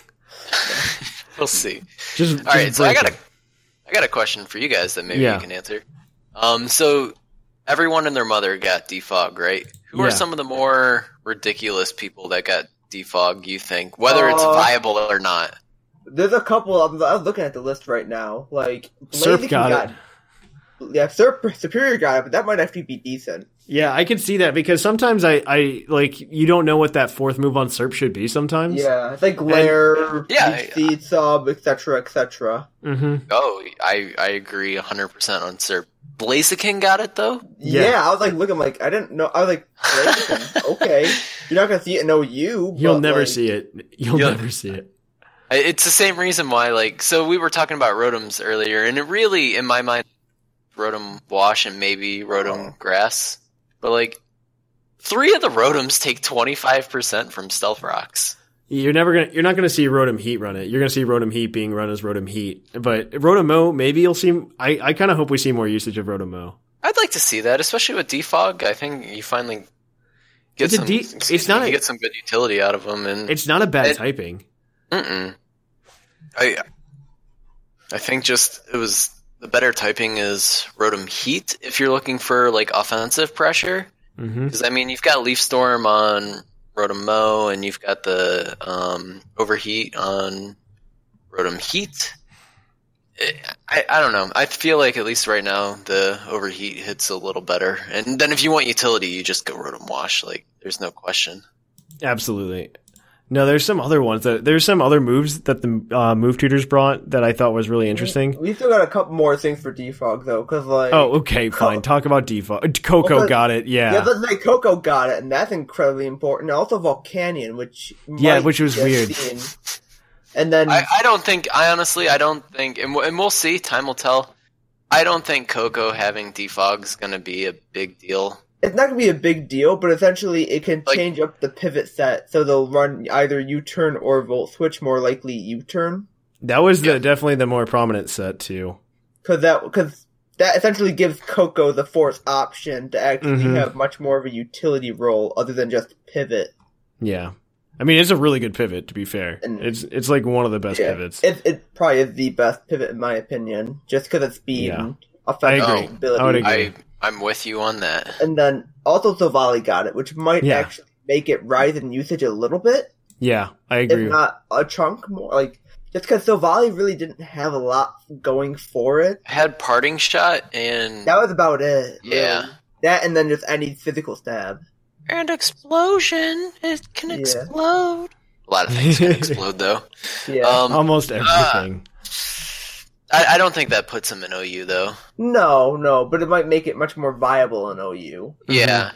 S7: We'll see. All right, so I got a question for you guys that maybe you can answer. So everyone and their mother got defog, right? Who are some of the more ridiculous people that got defog, you think? Whether it's viable or not.
S6: There's a couple of them. I was looking at the list right now. Like,
S5: Surf got it.
S6: Yeah, Superior got it, but that might actually be decent.
S5: Yeah, I can see that, because sometimes I like, you don't know what that fourth move on Serp should be sometimes.
S6: Yeah, I think Glare, Seed Sub, etc., etc.
S5: Mm-hmm.
S7: Oh, I agree 100% on Serp. Blaziken got it, though?
S6: Yeah, I was like, looking like, I didn't know. I was like, Blaziken, okay. You're not going to see it in OU.
S5: You'll never see it. You'll never see it.
S7: It's the same reason why, like, so we were talking about Rotoms earlier, and it really, in my mind, Rotom Wash and maybe Rotom Grass. But, like, 3 of the Rotoms take 25% from Stealth Rocks.
S5: You're not gonna see Rotom Heat run it. You're gonna see Rotom Heat being run as Rotom Heat. But Rotom Mo, maybe you'll see. I kind of hope we see more usage of Rotom Mo.
S7: I'd like to see that, especially with Defog. I think you finally get some good utility out of them, and
S5: it's not a bad typing.
S7: I think just it was the better typing is Rotom Heat if you're looking for like offensive pressure. Because I mean, you've got Leaf Storm on Rotom Mo, and you've got the Overheat on Rotom Heat. I don't know. I feel like at least right now the Overheat hits a little better. And then if you want utility, you just go Rotom Wash. Like, there's no question.
S5: Absolutely. No, there's some other ones. There's some other moves that the move tutors brought that I thought was really interesting.
S6: We still got a couple more things for Defog, though, because like...
S5: Oh, okay, fine. Talk about Defog. Coco got it, yeah.
S6: Yeah, but like, Coco got it, and that's incredibly important. And also Volcanion, which
S5: was weird.
S6: And then...
S7: I don't think, and we'll see, time will tell. I don't think Coco having Defog is going to be a big deal.
S6: It's not going to be a big deal, but essentially it can change up the pivot set, so they'll run either U-turn or Volt Switch, more likely U-turn.
S5: That was definitely the more prominent set, too.
S6: Because that essentially gives Coco the fourth option to actually have much more of a utility role other than just pivot.
S5: Yeah. I mean, it's a really good pivot, to be fair. And it's like one of the best pivots.
S6: It probably is the best pivot, in my opinion, just because it's speed and offensive ability.
S5: I would agree.
S7: I'm with you on that.
S6: And then also Silvally got it, which might actually make it rise in usage a little bit.
S5: Yeah, I agree.
S6: If not a chunk more. Like, just because Silvally really didn't have a lot going for it.
S7: Had Parting Shot and...
S6: That was about it.
S7: Yeah.
S6: Really. That and then just any physical stab.
S7: And Explosion. It can explode. A lot of things can explode, though.
S6: Yeah.
S5: Almost everything.
S7: I don't think that puts him in OU, though.
S6: No, but it might make it much more viable in OU.
S7: Yeah,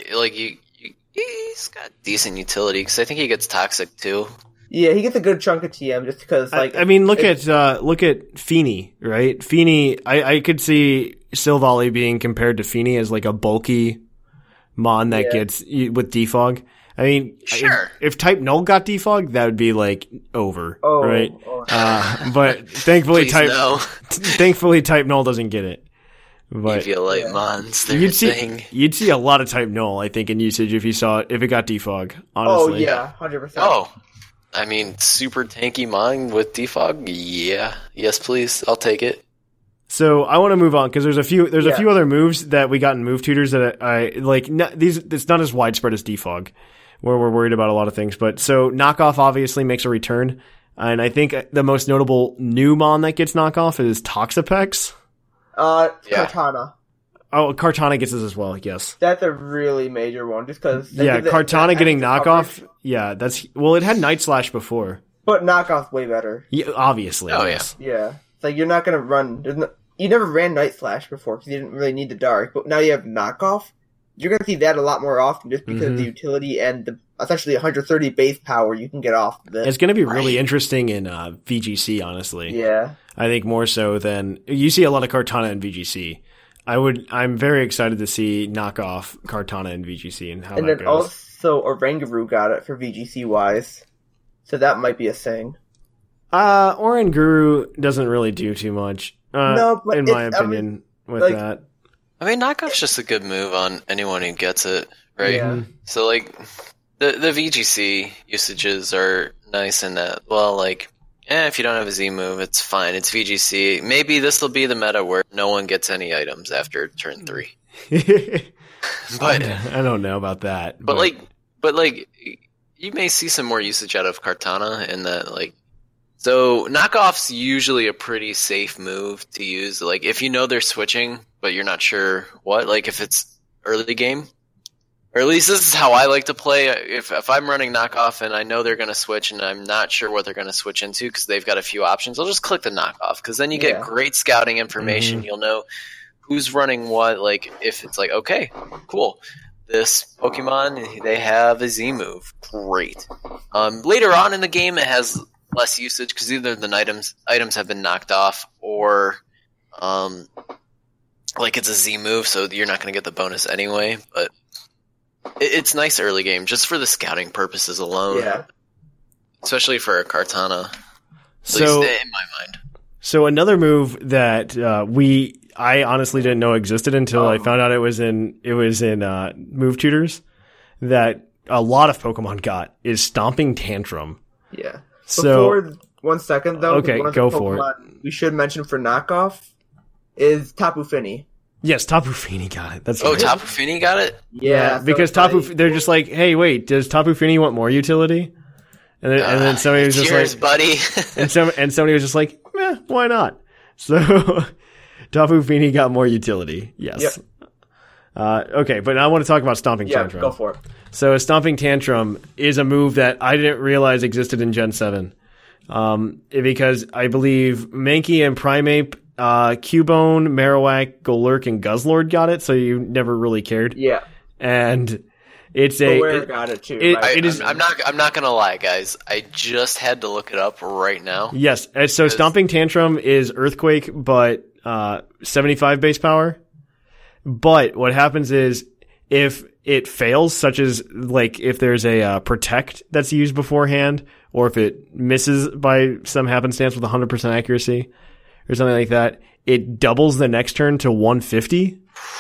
S7: he's got decent utility, because I think he gets toxic, too.
S6: Yeah, he gets a good chunk of TM, just because, like...
S5: I mean, look at Feeney, right? Feeney, I could see Silvally being compared to Feeney as, like, a bulky mon that gets with defog. I mean,
S7: sure.
S5: If Type Null got defog, that would be like over, right? But thankfully, Type Null doesn't get it. But
S7: Eviolite mons,
S5: you'd see a lot of Type Null, I think, in usage if it got defog. Honestly,
S6: 100%.
S7: Oh, I mean, super tanky mon with defog, yes, please, I'll take it.
S5: So I want to move on because there's a few other moves that we got in move tutors that I like. It's not as widespread as defog, where we're worried about a lot of things. But so knockoff obviously makes a return, and I think the most notable new mon that gets knockoff is Toxapex.
S6: Kartana.
S5: Oh, Kartana gets this as well. Yes,
S6: that's a really major one, just because.
S5: Kartana getting knockoff. Coverage. Yeah, it had Night Slash before,
S6: but knockoff's way better.
S5: Yeah, obviously.
S7: Oh
S6: yeah. Like, you're not going to run... you never ran Night Slash before because you didn't really need the Dark, but now you have Knockoff. You're going to see that a lot more often just because of the utility and the essentially 130 base power you can get off of it.
S5: It's going to be really interesting in VGC, honestly.
S6: Yeah.
S5: I think more so than... You see a lot of Kartana in VGC. I'm very excited to see Knockoff Kartana in VGC and how that goes. And then
S6: also Oranguru got it for VGC-wise, so that might be a thing.
S5: Oranguru doesn't really do too much, in my opinion, with that.
S7: I mean, knockoff's just a good move on anyone who gets it, right?
S6: Yeah.
S7: So, like, the VGC usages are nice in that, well, like, if you don't have a Z move, it's fine. It's VGC. Maybe this will be the meta where no one gets any items after turn 3. But
S5: I don't know about that.
S7: But you may see some more usage out of Kartana in that, like, so knockoff's usually a pretty safe move to use. Like, if you know they're switching, but you're not sure what, like if it's early game, or at least this is how I like to play. If I'm running knockoff and I know they're going to switch and I'm not sure what they're going to switch into because they've got a few options, I'll just click the knockoff because then you get great scouting information. You'll know who's running what. Like, if it's like, okay, cool. This Pokemon, they have a Z move. Great. Later on in the game, it has less usage because either the items have been knocked off or like it's a Z move, so you're not going to get the bonus anyway. But it's nice early game just for the scouting purposes alone.
S6: Yeah.
S7: Especially for a Kartana. At least in my mind.
S5: So another move that I honestly didn't know existed until I found out it was in move tutors that a lot of Pokemon got is Stomping Tantrum.
S6: Yeah.
S5: So
S6: before 1 second though,
S5: okay, go for it.
S6: We should mention for knockoff is Tapu Fini.
S5: Yes, Tapu Fini got it. That's
S7: right. Tapu Fini got it?
S6: Yeah.
S5: Because they're just like, hey, wait, does Tapu Fini want more utility? And then somebody was just like,
S7: buddy.
S5: and somebody was just like, why not? So Tapu Fini got more utility. Yes. Yep. Okay, but I want to talk about Stomping Tantrum.
S6: Go for it.
S5: So Stomping Tantrum is a move that I didn't realize existed in Gen 7. Because I believe Mankey and Primeape, Cubone, Marowak, Golurk, and Guzzlord got it, so you never really cared.
S6: Yeah.
S5: And it's
S6: got it too.
S7: I'm not gonna lie, guys. I just had to look it up right now.
S5: Yes. So Stomping Tantrum is Earthquake, but 75 base power. But what happens is if it fails, such as like if there's a Protect that's used beforehand, or if it misses by some happenstance with 100% accuracy or something like that, it doubles the next turn to 150.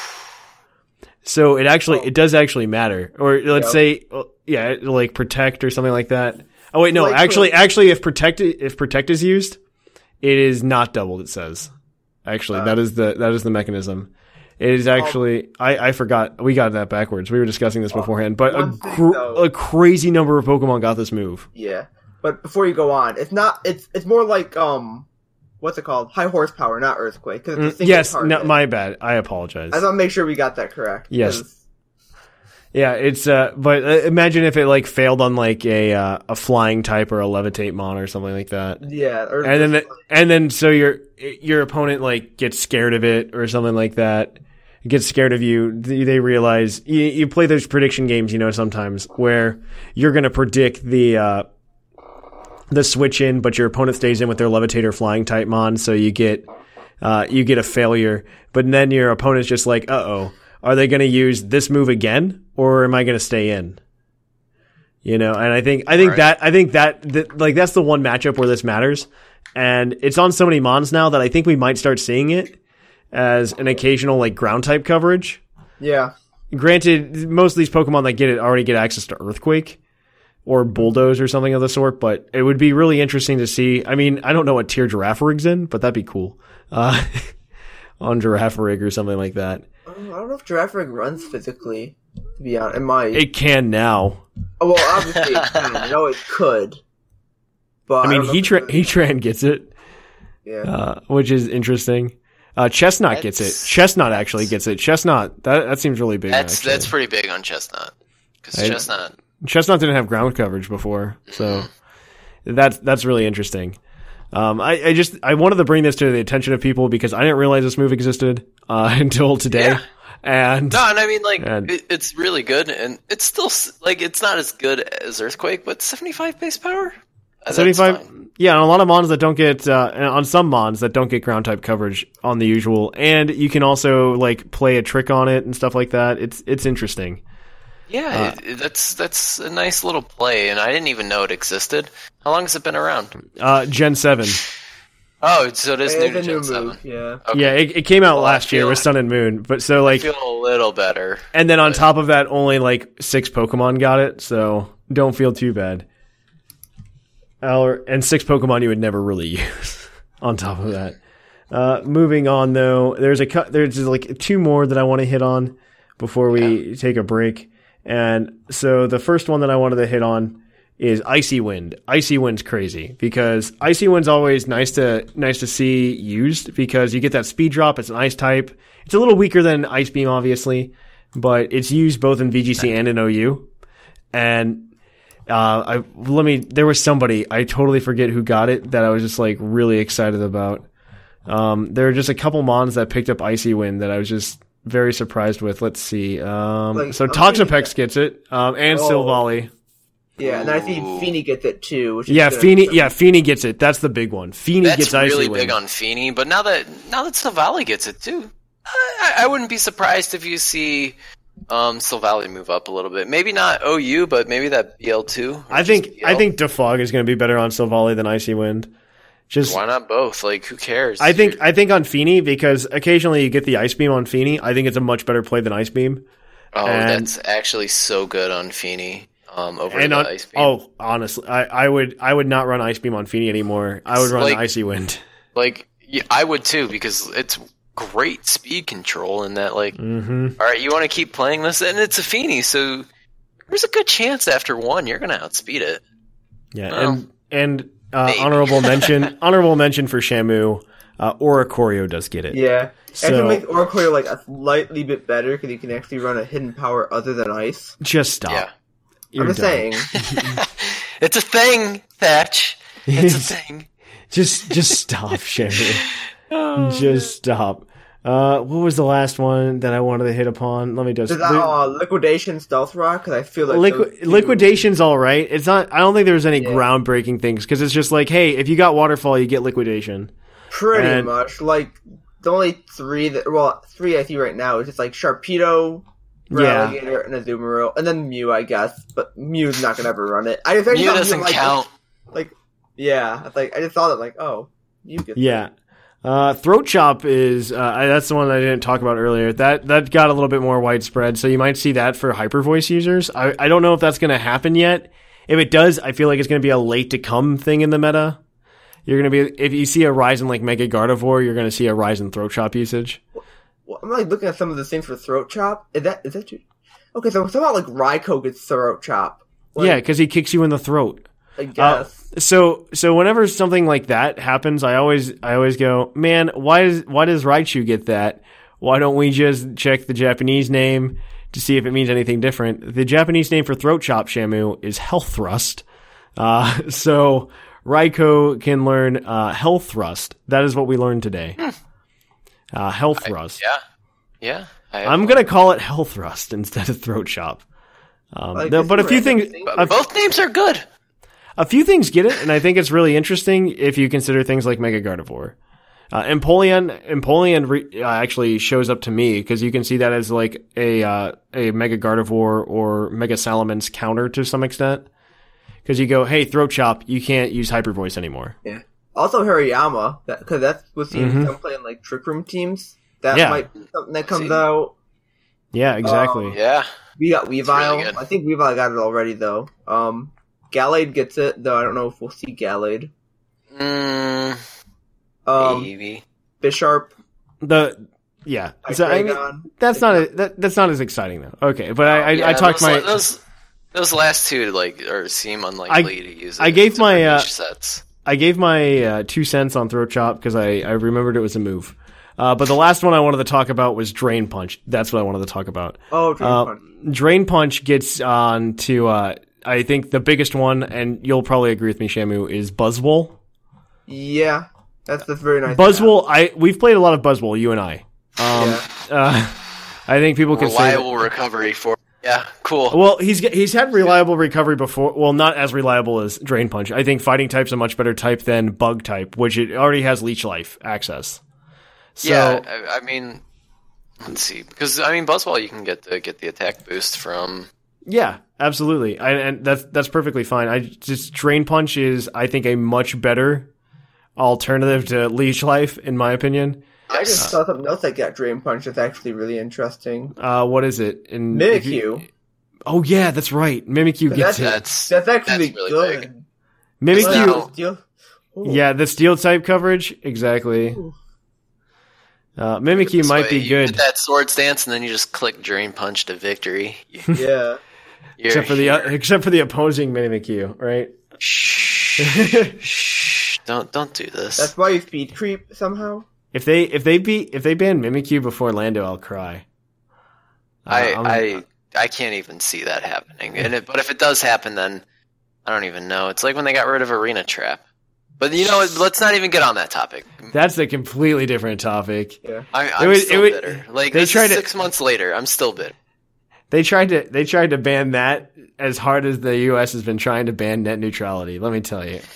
S5: So it does actually matter. Or let's say, like Protect or something like that. Oh wait, no, like, actually, if Protect is used, it is not doubled. It says, actually, that is the mechanism. It is actually, I forgot, we got that backwards. We were discussing this beforehand, but a crazy number of Pokemon got this move.
S6: Yeah, but before you go on, it's more like, what's it called? High horsepower, not Earthquake.
S5: Yes, no, my bad. I apologize.
S6: I want to make sure we got that correct.
S5: Yes. Yeah, it's but imagine if it like failed on like a flying type or a levitate mon or something like that.
S6: Yeah,
S5: and then so your opponent like gets scared of it or something like that. Gets scared of you. They realize you play those prediction games, sometimes where you're going to predict the switch in, but your opponent stays in with their levitator flying type mon, so you get a failure. But then your opponent's just like, uh-oh. Are they going to use this move again, or am I going to stay in? And I think that like that's the one matchup where this matters, and it's on so many mons now that I think we might start seeing it as an occasional like ground type coverage.
S6: Yeah.
S5: Granted, most of these Pokemon that get it already get access to Earthquake or Bulldoze or something of the sort, but it would be really interesting to see. I mean, I don't know what tier Girafarig's in, but that'd be cool. On Girafarig or something like that.
S6: I don't know if Girafarig runs physically, to be honest.
S5: It can now.
S6: Oh, well, obviously it can. I know it could. But
S5: Heatran gets it.
S6: Yeah.
S5: Which is interesting. Chestnut gets it. Chestnut actually gets it. Chestnut, that seems really big.
S7: That's pretty big on Chestnut. Because
S5: Chestnut didn't have ground coverage before, so that's really interesting. I wanted to bring this to the attention of people because I didn't realize this move existed until today.
S7: Yeah.
S5: And
S7: I mean, it's really good, and it's still like it's not as good as Earthquake, but 75 base power.
S5: 75, yeah, on a lot of mons that don't get on some mons that don't get ground type coverage on the usual, and you can also like play a trick on it and stuff like that. It's interesting.
S7: Yeah, that's a nice little play, and I didn't even know it existed. How long has it been around?
S5: Gen 7.
S7: Oh, so it is new to Gen 7.
S6: Yeah.
S5: Okay. Yeah, it came out last year with Sun and Moon, but so like
S7: I feel a little better.
S5: And then on top of that, only like 6 Pokemon got it, so don't feel too bad. And 6 Pokemon you would never really use on top of that. Moving on though, there's like 2 more that I want to hit on before we take a break. And so the first one that I wanted to hit on is Icy Wind. Icy Wind's crazy because Icy Wind's always nice to see used because you get that speed drop. It's an ice type. It's a little weaker than Ice Beam, obviously, but it's used both in VGC and in OU. And there was somebody, I totally forget who got it, that I was just like really excited about. There are just a couple mons that picked up Icy Wind that I was just very surprised with. Let's see. So Toxapex gets it, and Silvally.
S6: Yeah, and I think Feeny gets it too.
S5: Feeny gets it. That's the big one. Feeny gets Icy Wind.
S7: That's really big on Feeny, but now that Silvally gets it too, I wouldn't be surprised if you see Silvally move up a little bit. Maybe not OU, but maybe that BL2.
S5: I think Defog is going to be better on Silvally than Icy Wind.
S7: Why not both? Like, who cares?
S5: I think on Feeny, because occasionally you get the Ice Beam on Feeny, I think it's a much better play than Ice Beam.
S7: Oh, that's actually so good on Feeny. Ice Beam.
S5: Oh, honestly, I would not run Ice Beam on Feeny anymore. I would run Icy Wind.
S7: Like, yeah, I would too, because it's great speed control in that, like, all right, you want to keep playing this, and it's a Feeny, so there's a good chance after 1 you're going to outspeed it.
S5: Yeah, and honorable mention for Shamu, Oricorio does get it.
S6: Yeah, and to make Oricorio like a slightly bit better because you can actually run a hidden power other than Ice.
S5: Just stop.
S7: Yeah.
S6: I'm just saying.
S7: It's a thing, Thatch. It's a thing.
S5: Just stop, Shamu. Just stop. What was the last one that I wanted to hit upon? Let me just...
S6: Liquidation Stealth Rock, because I feel like...
S5: Liquidation's alright. It's not... I don't think there's any groundbreaking things, because it's just like, hey, if you got Waterfall, you get Liquidation.
S6: Pretty much. Like, the only 3 I see right now is just like Sharpedo, Relegator, and Azumarill, and then Mew, I guess. But Mew's not gonna ever run it.
S7: Mew doesn't count.
S6: I just thought that, like, oh, Mew gets it.
S5: Throat Chop is that's the one I didn't talk about earlier. That got a little bit more widespread, so you might see that for Hyper Voice users. I don't know if that's going to happen yet. If it does, I feel like it's going to be a late to come thing in the meta. You're going to be, if you see a rise in like Mega Gardevoir, you're going to see a rise in Throat Chop usage.
S6: Well, I'm like looking at some of the things for Throat Chop. Is that true? Okay, so somehow like Raikou gets Throat Chop. Like,
S5: yeah, because he kicks you in the throat.
S6: I guess.
S5: So whenever something like that happens, I always go, man, why does Raichu get that? why don't we just check the Japanese name to see if it means anything different? The Japanese name for throat chop, Shamu, is Health Thrust. So Raikou can learn Health Thrust. That is what we learned today. Health Thrust.
S7: Yeah.
S5: I'm going to call it Health Thrust instead of throat chop. But a few things...
S7: both names are good.
S5: A few things get it, and I think it's really interesting if you consider things like Mega Gardevoir. Empoleon actually shows up to me because you can see that as like a Mega Gardevoir or Mega Salamence counter to some extent. Because you go, hey, throat chop, you can't use Hyper Voice anymore.
S6: Yeah. Also Hariyama, because that's what seems I'm playing like Trick Room teams. That might be something that comes out.
S5: Yeah, exactly.
S6: We got Weavile. Really, I think Weavile got it already though. Gallade gets it, though I don't know if we'll see Gallade.
S7: Maybe.
S6: Bisharp.
S5: So, I mean, that's not as exciting though. Okay, but I talked
S7: those last two seem unlikely to use.
S5: I gave my sets. I gave my 2 cents on Throat Chop because I remembered it was a move. But the last one I wanted to talk about was Drain Punch. That's what I wanted to talk about.
S6: Oh, Drain Punch.
S5: Drain Punch gets on to, I think the biggest one, and you'll probably agree with me, Shamu, is Buzzwole.
S6: Yeah, that's very nice.
S5: Buzzwole, we've played a lot of Buzzwole, you and I. I think people can say
S7: reliable recovery for. Yeah, cool.
S5: Well, he's had reliable recovery before. Well, not as reliable as Drain Punch. I think Fighting type's a much better type than Bug type, which it already has Leech Life access. So,
S7: yeah, I mean, let's see, because Buzzwole you can get the attack boost from.
S5: Yeah, absolutely, and that's perfectly fine. Drain Punch is, I think, a much better alternative to Leech Life, in my opinion.
S6: I just saw something else that got Drain Punch that's actually really interesting.
S5: What is it?
S6: Mimikyu.
S5: Oh yeah, that's right. Mimikyu gets it.
S6: That's actually really good.
S7: Big.
S5: Mimikyu. Yeah, the Steel type coverage, exactly. Mimikyu might be good.
S7: You get that Swords Dance, and then you just click Drain Punch to victory.
S6: Yeah.
S5: Except for the opposing Mimikyu, right?
S7: Shh. Don't do this.
S6: That's why you speed creep somehow.
S5: If they ban Mimikyu before Lando, I'll cry.
S7: I can't even see that happening. But if it does happen, then I don't even know. It's like when they got rid of Arena Trap. But let's not even get on that topic.
S5: That's a completely different topic.
S6: Yeah.
S7: I'm still bitter. This is 6 months later. I'm still bitter.
S5: They tried to ban that as hard as the U.S. has been trying to ban net neutrality. Let me tell you.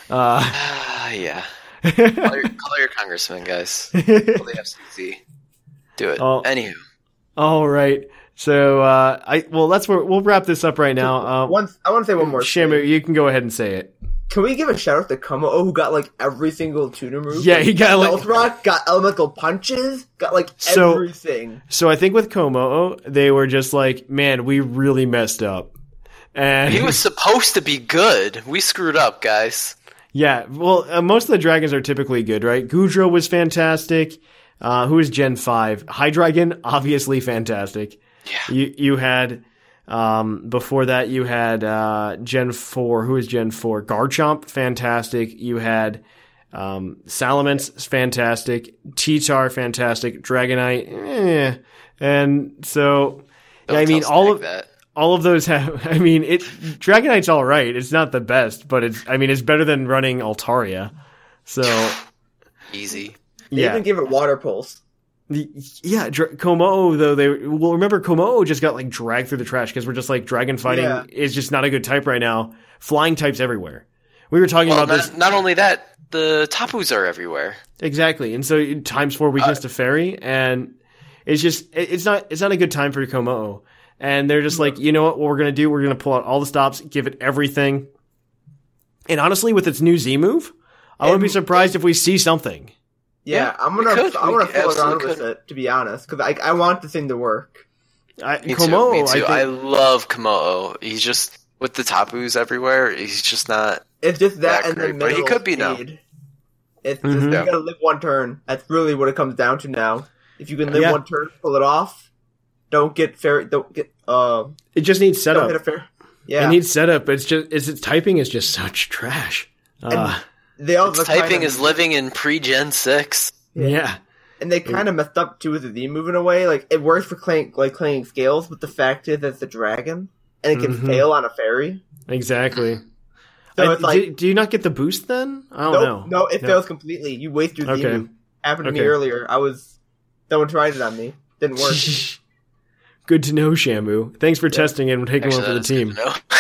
S7: Yeah. Call your congressman, guys. Call the FCC. Do it. Anywho.
S5: All right. So we'll wrap this up right now.
S6: I want to say one more.
S5: Shamu, you can go ahead and say it.
S6: Can we give a shout out to Kommo-o, who got every single tuner move?
S5: Yeah, he got
S6: Stealth Rock, got elemental punches, got everything.
S5: So I think with Kommo-o, they were just man, we really messed up. And
S7: he was supposed to be good. We screwed up, guys.
S5: Yeah, well, most of the dragons are typically good, right? Goodra was fantastic. Who is Gen 5? Hydreigon, obviously fantastic.
S7: Yeah.
S5: You had, before that, you had Gen 4. Who is Gen 4? Garchomp, fantastic. You had Salamence, fantastic. T-Tar, fantastic. Dragonite, And so, all of those have. Dragonite's all right. It's not the best, but it's better than running Altaria. So
S7: easy.
S6: They even give it Water Pulse.
S5: Yeah, Kommo-o though. Remember Kommo-o just got dragged through the trash because we're just dragon fighting is just not a good type right now. Flying types everywhere. We were talking about this.
S7: Not only that, the Tapus are everywhere.
S5: Exactly, and so ×4 weakness to Fairy, and it's not a good time for Kommo-o. And they're just you know what we're going to do? We're going to pull out all the stops, give it everything. And honestly, with its new Z move, I wouldn't be surprised if we see something.
S6: Yeah, I'm gonna fool around with it, to be honest, because I want the thing to work.
S7: Me too. I love Kommo-o. He's just, with the Tapus everywhere, he's just not.
S6: It's just that and
S7: great, but he could be now.
S6: It's just, you gotta live one turn. That's really what it comes down to now. If you can live one turn, pull it off. Don't get fairy. Don't get.
S5: It just needs setup.
S6: Don't hit a
S5: it needs setup. But its typing is just such trash.
S7: Its typing is living in pre-Gen 6.
S5: Yeah.
S6: And they kind of messed up too with the Z move in a way. Like, it works for clanging scales, but the fact is that it's a dragon, and it can fail on a fairy.
S5: Exactly. So it's like, do you not get the boost then? I don't know.
S6: No, it fails completely. You waste your Z move. Happened to me earlier. Someone tried it on me. Didn't work.
S5: Good to know, Shamu. Thanks for testing it and taking one for the team.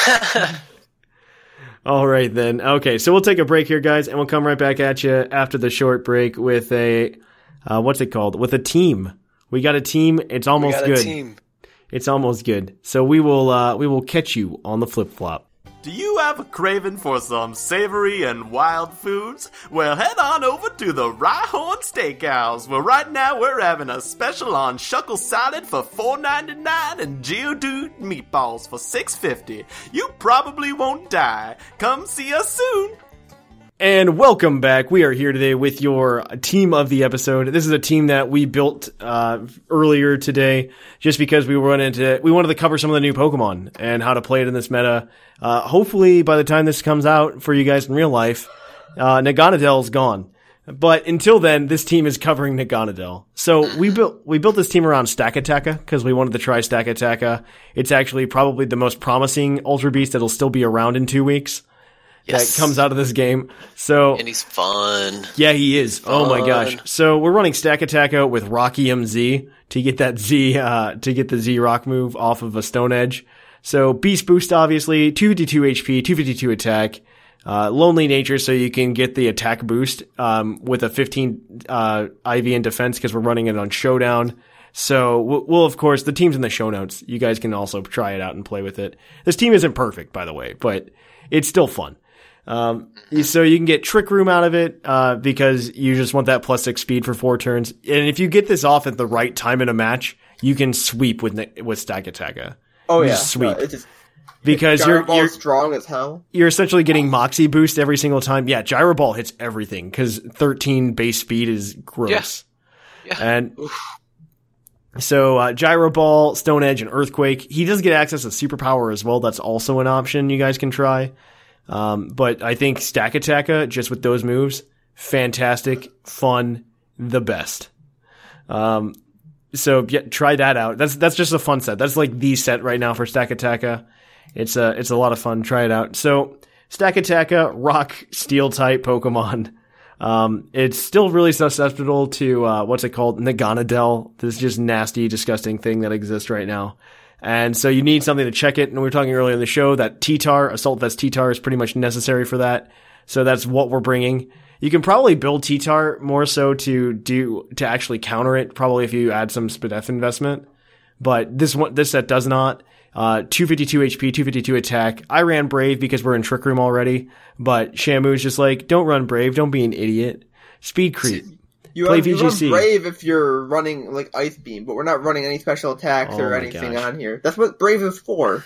S5: All right, then. Okay, so we'll take a break here, guys, and we'll come right back at you after the short break with a, what's it called? With a team. We got a team. It's almost good. Team. It's almost good. So we will catch you on the flip-flop.
S8: Do you have a craving for some savory and wild foods? Well, head on over to the Rhyhorn Steakhouse, where right now we're having a special on shuckle salad for $4.99 and Geodude meatballs for $6.50. You probably won't die. Come see us soon.
S5: And welcome back. We are here today with your team of the episode. This is a team that we built earlier today just because we wanted to cover some of the new Pokemon and how to play it in this meta. Hopefully by the time this comes out for you guys in real life, Naganadel is gone. But until then, this team is covering Naganadel. So we built this team around Stakataka because we wanted to try Stakataka. It's actually probably the most promising Ultra Beast that'll still be around in 2 weeks. Yes. That comes out of this game. So,
S7: and he's fun.
S5: Yeah, he is. Fun. Oh my gosh. So we're running Stakataka with Rockium Z to get that Z, to get the Z Rock move off of a Stone Edge. So Beast Boost, obviously, 252 HP, 252 attack, Lonely Nature, so you can get the attack boost, with a 15, IV in defense because we're running it on Showdown. So we'll, of course, the team's in the show notes. You guys can also try it out and play with it. This team isn't perfect, by the way, but it's still fun. So you can get Trick Room out of it, because you just want that +6 speed for 4 turns. And if you get this off at the right time in a match, you can sweep with Stakataka.
S6: Oh yeah.
S5: Sweep. Because you're
S6: strong as hell.
S5: You're essentially getting Moxie boost every single time. Yeah, Gyro Ball hits everything because 13 base speed is gross. Yeah. And so, Gyro Ball, Stone Edge, and Earthquake. He does get access to Superpower as well. That's also an option you guys can try. But I think Stakataka, just with those moves, fantastic, fun, the best. So yeah, try that out. That's just a fun set. That's like the set right now for Stakataka. It's a lot of fun. Try it out. So Stakataka, Rock, Steel type Pokemon. It's still really susceptible to, what's it called? Naganadel. This just nasty, disgusting thing that exists right now. And so you need something to check it. And we were talking earlier in the show that T-Tar, Assault Vest T-Tar is pretty much necessary for that. So that's what we're bringing. You can probably build T-Tar more so to actually counter it, probably if you add some Spadef investment. But this set does not. 252 HP, 252 attack. I ran Brave because we're in Trick Room already. But Shamu's just like, don't run Brave, don't be an idiot. Speed creep.
S6: You run Brave if you're running like Ice Beam, but we're not running any special attacks or anything on here. That's what Brave is for.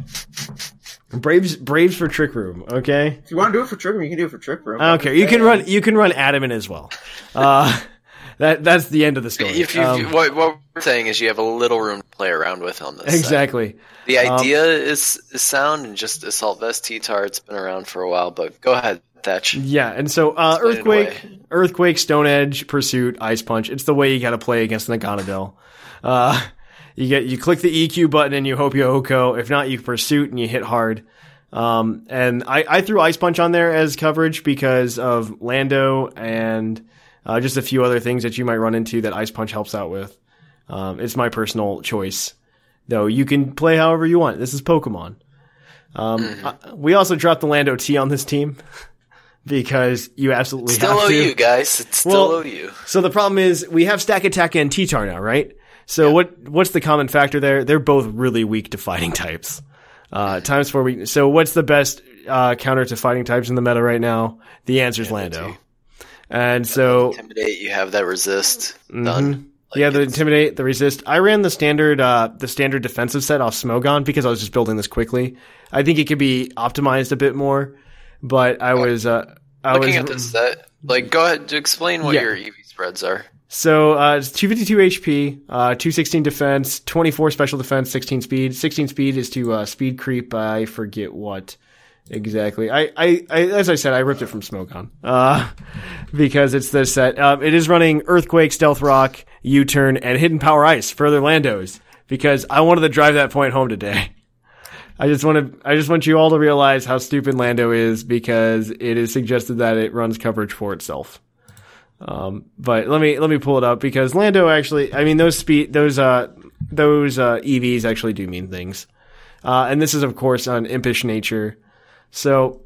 S5: Brave's for Trick Room, okay?
S6: If you want to do it for Trick Room, you can do it for Trick Room.
S5: Okay, you can run Adamant as well. That's the end of the story.
S7: What we're saying is you have a little room to play around with on this.
S5: Exactly.
S7: Side. The idea is sound, and just Assault Vest T-Tar, it's been around for a while, but go ahead, Thatch.
S5: Yeah, and so Earthquake, Stone Edge, Pursuit, Ice Punch. It's the way you got to play against Naganadel. You click the EQ button and you hope you OHKO. If not, you Pursuit and you hit hard. And I threw Ice Punch on there as coverage because of Lando and just a few other things that you might run into that Ice Punch helps out with. It's my personal choice. Though you can play however you want. This is Pokemon. We also dropped the Lando T on this team because you absolutely have to.
S7: Still owe you, guys. It's still owe you.
S5: So the problem is we have Stakataka and T-Tar now, right? So what's the common factor there? They're both really weak to fighting types. Times 4 weakness. So what's the best counter to fighting types in the meta right now? The answer is Lando. And so
S7: Intimidate, you have that resist done.
S5: Like the Intimidate, the Resist. I ran the standard defensive set off Smogon because I was just building this quickly. I think it could be optimized a bit more, but looking
S7: at this set. Like, go ahead to explain what your EV spreads are.
S5: So it's 252 HP, 216 defense, 24 special defense, 16 speed. 16 speed is to speed creep. I forget what Exactly. I as I said, I ripped it from Smogon, because it's this set. It is running Earthquake, Stealth Rock, U-Turn, and Hidden Power Ice for other Landos, because I wanted to drive that point home today. I just want you all to realize how stupid Lando is, because it is suggested that it runs coverage for itself. But let me pull it up, because Lando actually, I mean, those EVs actually do mean things. And this is of course on Impish Nature. So,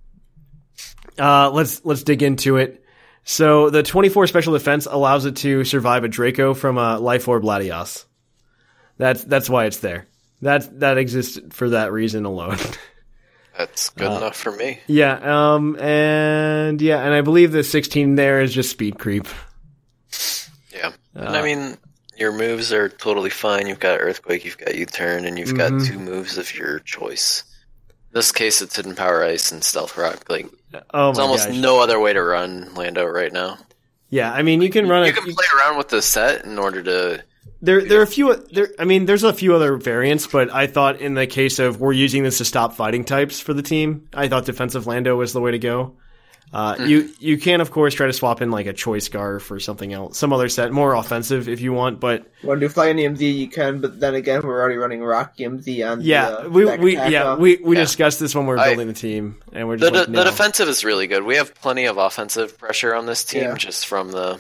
S5: let's dig into it. So the 24 special defense allows it to survive a Draco from a Life Orb Latios. That's why it's there. That exists for that reason alone.
S7: That's good enough for me.
S5: Yeah. And I believe the 16 there is just speed creep.
S7: Yeah. And I mean, your moves are totally fine. You've got Earthquake, you've got U-Turn, and you've got 2 moves of your choice. In this case, it's Hidden Power Ice and Stealth Rock. Like, there's almost no other way to run Lando right now.
S5: Yeah, I mean, you can run.
S7: You can play around with the set in order to.
S5: There are a few. I mean, there's a few other variants, but I thought in the case of we're using this to stop fighting types for the team, I thought defensive Lando was the way to go. You can of course try to swap in like a Choice Scarf or something else, some other set, more offensive if you want. But
S6: when you fly an EMZ, you can. But then again, we're already running Rock EMZ on.
S5: We discussed this when we were building the team, and we're just
S7: the defensive is really good. We have plenty of offensive pressure on this team, just from the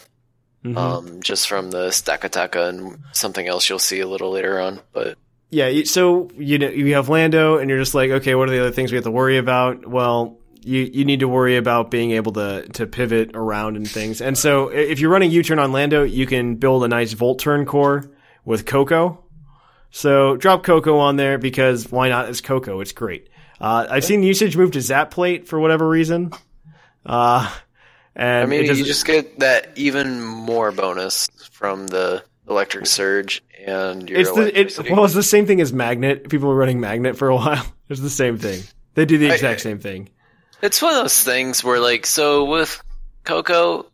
S7: Stakka Taka and something else you'll see a little later on. But
S5: yeah, so you have Lando, and you're just like, okay, what are the other things we have to worry about? Well, you need to worry about being able to pivot around and things. And so if you're running U-Turn on Lando, you can build a nice Volt Turn core with Coco. So drop Coco on there, because why not? It's Coco. It's great. I've seen usage move to Zap Plate for whatever reason. And
S7: I mean, you just get that even more bonus from the Electric Surge and your electricity.
S5: It's the same thing as Magnet. People were running Magnet for a while. It's the same thing. They do the exact same thing.
S7: It's one of those things where, like, so with Coco,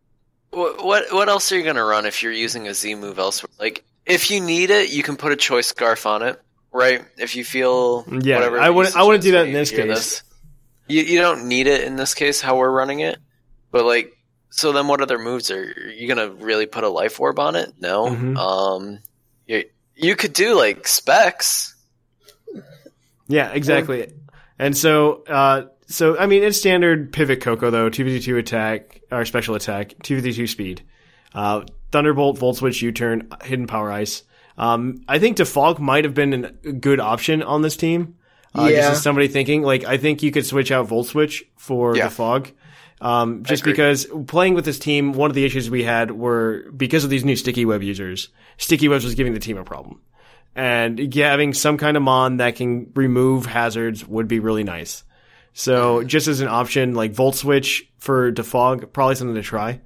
S7: what else are you going to run if you're using a Z move elsewhere? Like, if you need it, you can put a Choice Scarf on it, right? If you feel whatever.
S5: I wouldn't do that in this case.
S7: You don't need it in this case, how we're running it. But, like, so then what other moves are you going to really put a Life Orb on it? No. Mm-hmm. You could do, like, Specs.
S5: Yeah, exactly. And so I mean, it's standard pivot Coco though, 252 attack, or special attack, 252 speed. Thunderbolt, Volt Switch, U-Turn, Hidden Power Ice. I think Defog might have been a good option on this team. Just as somebody thinking, like, I think you could switch out Volt Switch for Defog. Just because playing with this team, one of the issues we had were because of these new Sticky Web users. Sticky Webs was giving the team a problem. And having some kind of mon that can remove hazards would be really nice. So just as an option, like Volt Switch for Defog, probably something to try.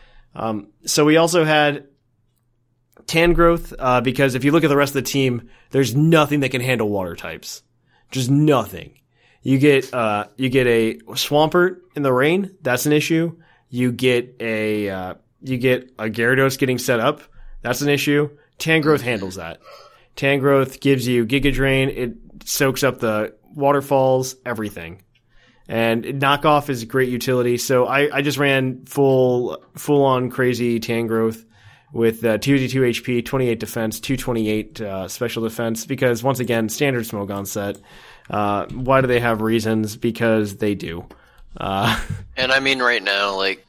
S5: So we also had Tangrowth, because if you look at the rest of the team, there's nothing that can handle water types. Just nothing. You get a Swampert in the rain. That's an issue. You get a Gyarados getting set up. That's an issue. Tangrowth handles that. Tangrowth gives you Giga Drain. It soaks up the waterfalls, everything. And Knockoff is a great utility. So I just ran full on crazy Tangrowth with 282 HP, 28 defense, 228 special defense, because once again, standard Smogon set. Why do they have reasons? Because they do.
S7: And I mean, right now, like,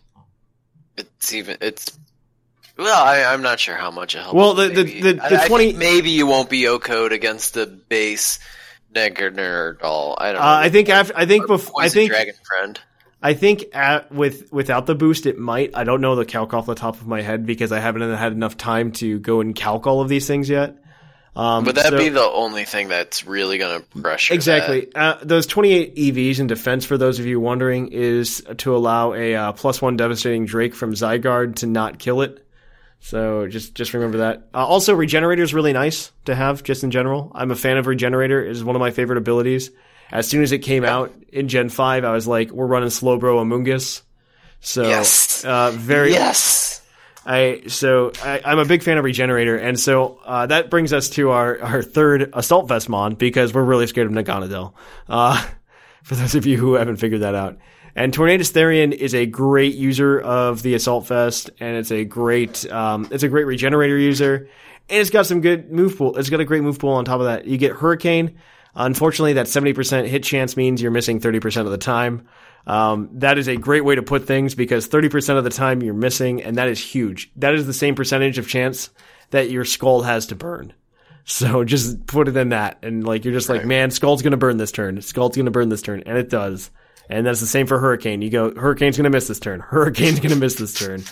S7: I'm not sure how much it helps.
S5: Well, the 20
S7: maybe you won't be O-code against the base Negernerdal. I don't know.
S5: I think
S7: Dragon Friend.
S5: I think without the boost, it might. I don't know the calc off the top of my head because I haven't had enough time to go and calc all of these things yet.
S7: But that'd be the only thing that's really going to pressure.
S5: Exactly. Those 28 EVs in defense, for those of you wondering, is to allow a +1 devastating Drake from Zygarde to not kill it. So just remember that. Also, Regenerator is really nice to have just in general. I'm a fan of Regenerator. It is one of my favorite abilities. As soon as it came out in Gen 5, I was like, we're running Slowbro Amoonguss. So,
S7: yes.
S5: Yes. I'm a big fan of Regenerator, and so that brings us to our third Assault Vest mon, because we're really scared of Naganadel. for those of you who haven't figured that out. And Tornadus Therian is a great user of the Assault Vest, and it's a great regenerator user, and it's got some good move pool. It's got a great move pool on top of that. You get Hurricane. Unfortunately, that 70% hit chance means you're missing 30% of the time. That is a great way to put things because 30% of the time you're missing, and that is huge. That is the same percentage of chance that your Skull has to burn. So just put it in that, and like you're just like, man, Skull's gonna burn this turn. Skull's gonna burn this turn, and it does. And that's the same for Hurricane. You go, Hurricane's gonna miss this turn. Hurricane's gonna miss this turn.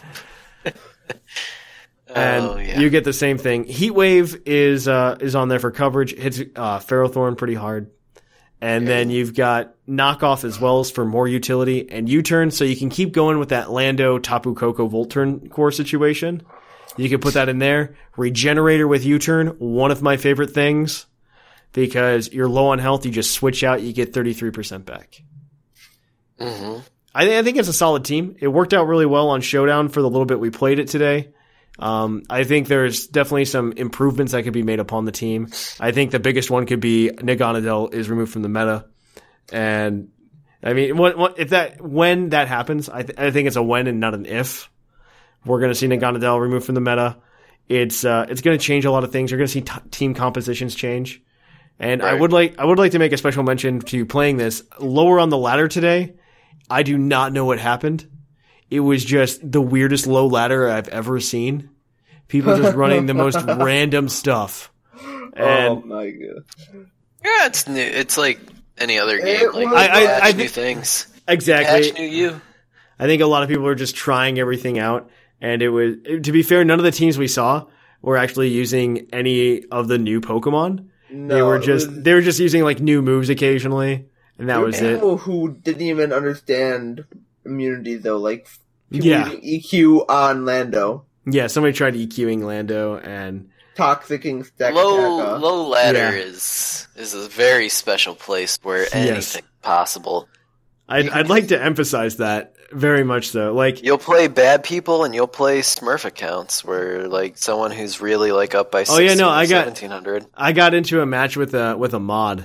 S5: And you get the same thing. Heatwave is on there for coverage. Hits Ferrothorn pretty hard. And then you've got Knockoff as well as for more utility and U-turn, so you can keep going with that Lando, Tapu Koko, Volturn core situation. You can put that in there. Regenerator with U-turn, one of my favorite things, because you're low on health, you just switch out, you get 33% back. Mm-hmm. I think it's a solid team. It worked out really well on Showdown for the little bit we played it today. I think there's definitely some improvements that could be made upon the team. I think the biggest one could be Naganadel is removed from the meta. And I mean, when that happens, I think it's a when and not an if. We're going to see Naganadel removed from the meta. It's going to change a lot of things. You're going to see team compositions change. And right. I would like to make a special mention to playing this lower on the ladder today. I do not know what happened. It was just the weirdest low ladder I've ever seen. People just running the most random stuff. And
S6: oh my god!
S7: Yeah, it's new. It's like any other game. Like I new things.
S5: Exactly.
S7: Patch new you.
S5: I think a lot of people are just trying everything out. And it was, to be fair, none of the teams we saw were actually using any of the new Pokemon. No, they were just using like new moves occasionally, and that was it.
S6: People who didn't even understand immunity though, like people using EQ on Lando.
S5: Yeah, somebody tried EQing Lando and
S6: toxicing Stack
S7: low ladder is a very special place where anything possible.
S5: I'd like to emphasize that very much so. Like
S7: you'll play bad people and you'll play Smurf accounts where like someone who's really like up by 1700.
S5: I got into a match with a mod.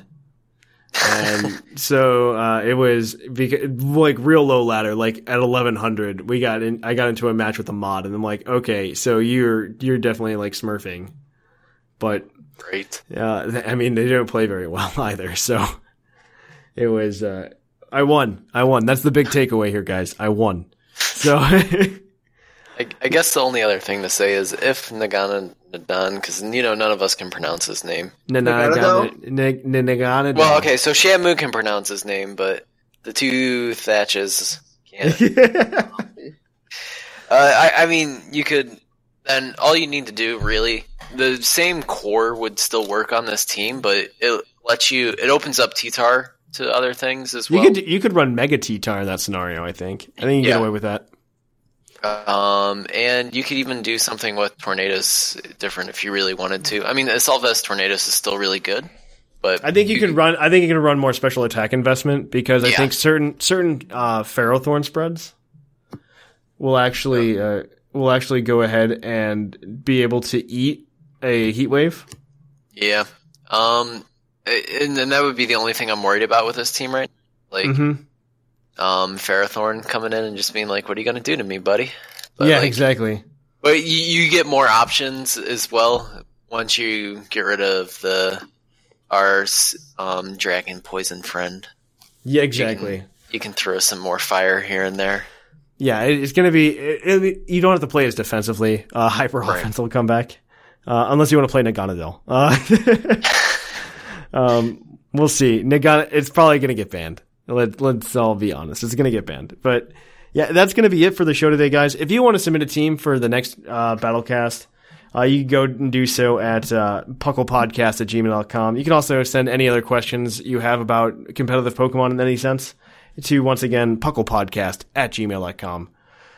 S5: And so it was like real low ladder, like at 1100. I got into a match with a mod, and I'm like, okay, so you're definitely like smurfing, but
S7: great.
S5: I mean, they don't play very well either. So it was I won. That's the big takeaway here, guys. I won. So
S7: I guess the only other thing to say is if Naganadel, because none of us can pronounce his name.
S5: Naganadel.
S7: Well, okay, so Shamu can pronounce his name, but the two Thatches can't. I mean, you could. Then all you need to do, really, the same core would still work on this team, but it opens up T-Tar to other things as well.
S5: You could run Mega T-Tar in that scenario. I think you can get away with that.
S7: And you could even do something with Tornadus different if you really wanted to. I mean, Assault Vest Tornadus is still really good, but
S5: I think you can run more special attack investment because I think certain Ferrothorn spreads will actually go ahead and be able to eat a Heat Wave.
S7: Yeah. And that would be the only thing I'm worried about with this team, right? Like. Mm-hmm. Ferrothorn coming in and just being like, what are you going to do to me, buddy? But
S5: exactly.
S7: But you get more options as well once you get rid of our dragon poison friend.
S5: Yeah, exactly.
S7: You can throw some more fire here and there.
S5: Yeah, it's going to be... you don't have to play as defensively. Hyper offense will come back. Unless you want to play Naganadel. We'll see. It's probably going to get banned. Let's all be honest. It's going to get banned. But yeah, that's going to be it for the show today, guys. If you want to submit a team for the next Battlecast, you can go and do so at pucklepodcast@gmail.com. You can also send any other questions you have about competitive Pokemon in any sense to, once again, pucklepodcast@gmail.com.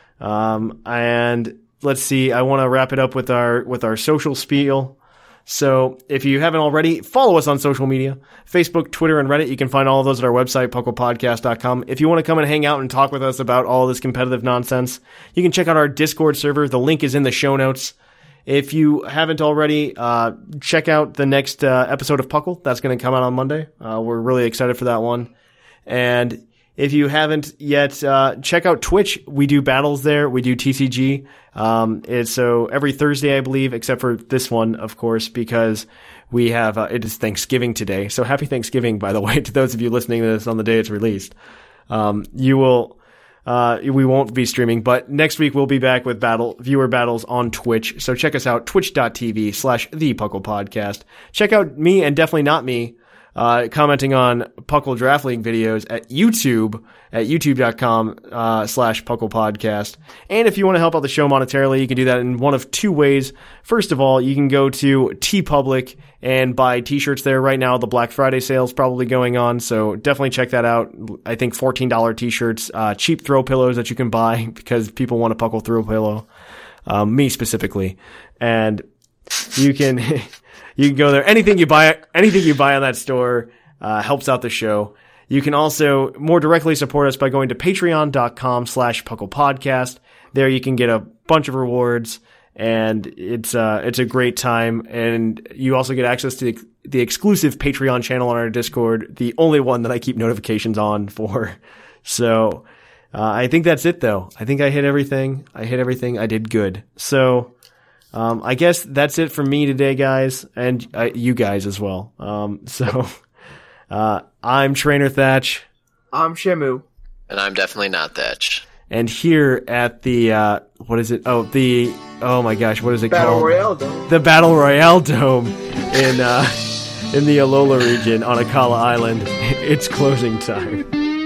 S5: And let's see, I want to wrap it up with our social spiel. So if you haven't already, follow us on social media, Facebook, Twitter, and Reddit. You can find all of those at our website, pucklepodcast.com. If you want to come and hang out and talk with us about all this competitive nonsense, you can check out our Discord server. The link is in the show notes. If you haven't already, check out the next episode of Puckle. That's going to come out on Monday. We're really excited for that one. And if you haven't yet, check out Twitch. We do battles there. We do TCG. It's so every Thursday, I believe, except for this one, of course, because we have, it is Thanksgiving today. So happy Thanksgiving, by the way, to those of you listening to this on the day it's released. We won't be streaming, but next week we'll be back with viewer battles on Twitch. So check us out, twitch.tv/thepucklepodcast. Check out me and definitely not me, commenting on Puckle Draft League videos at YouTube, at youtube.com/pucklepodcast. And if you want to help out the show monetarily, you can do that in one of two ways. First of all, you can go to TeePublic and buy t-shirts there. Right now, the Black Friday sale is probably going on, so definitely check that out. I think $14 t-shirts, cheap throw pillows that you can buy because people want a Puckle throw pillow, me specifically. And you can you can go there. Anything you buy on that store helps out the show. You can also more directly support us by going to patreon.com/pucklepodcast. There you can get a bunch of rewards, and it's a great time. And you also get access to the exclusive Patreon channel on our Discord, the only one that I keep notifications on for. So I think that's it, though. I think I hit everything. I did good. So I guess that's it for me today, guys, and you guys as well. I'm Trainer Thatch.
S6: I'm Shamu.
S7: And I'm definitely not Thatch.
S5: And here at the, what is it? Oh my gosh, what is it
S6: Battle
S5: called?
S6: Royale Dome.
S5: The Battle Royale Dome in the Alola region on Akala Island. It's closing time.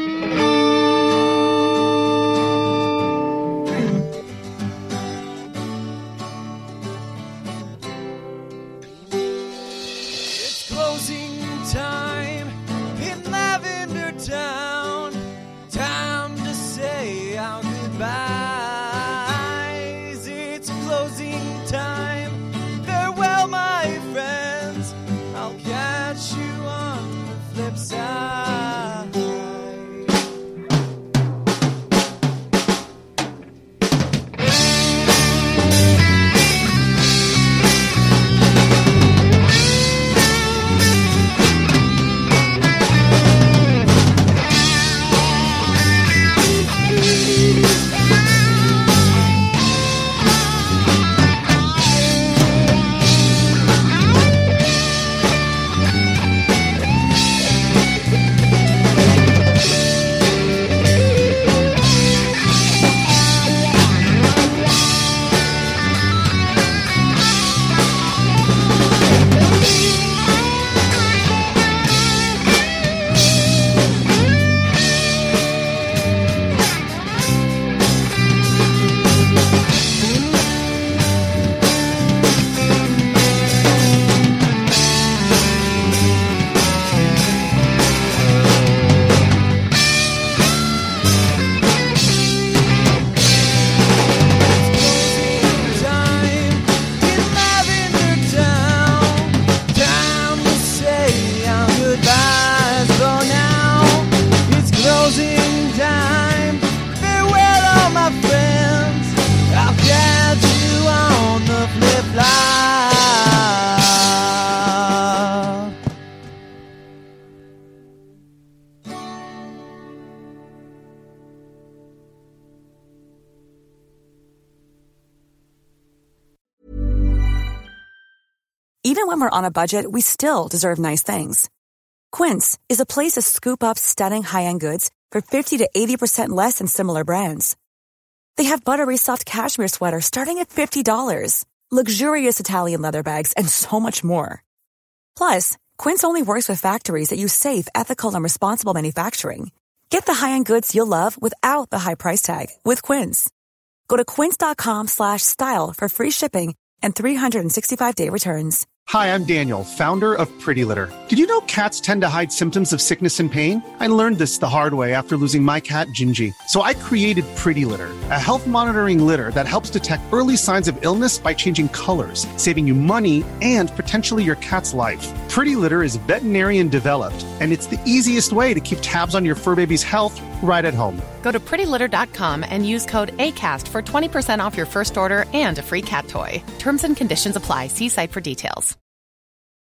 S9: Even when we're on a budget, we still deserve nice things. Quince is a place to scoop up stunning high-end goods for 50 to 80% less than similar brands. They have buttery soft cashmere sweaters starting at $50, luxurious Italian leather bags, and so much more. Plus, Quince only works with factories that use safe, ethical, and responsible manufacturing. Get the high-end goods you'll love without the high price tag with Quince. Go to quince.com/style for free shipping and 365-day returns.
S10: Hi, I'm Daniel, founder of Pretty Litter. Did you know cats tend to hide symptoms of sickness and pain? I learned this the hard way after losing my cat, Gingy. So I created Pretty Litter, a health monitoring litter that helps detect early signs of illness by changing colors, saving you money and potentially your cat's life. Pretty Litter is veterinarian developed, and it's the easiest way to keep tabs on your fur baby's health right at home.
S11: Go to prettylitter.com and use code ACAST for 20% off your first order and a free cat toy. Terms and conditions apply. See site for details.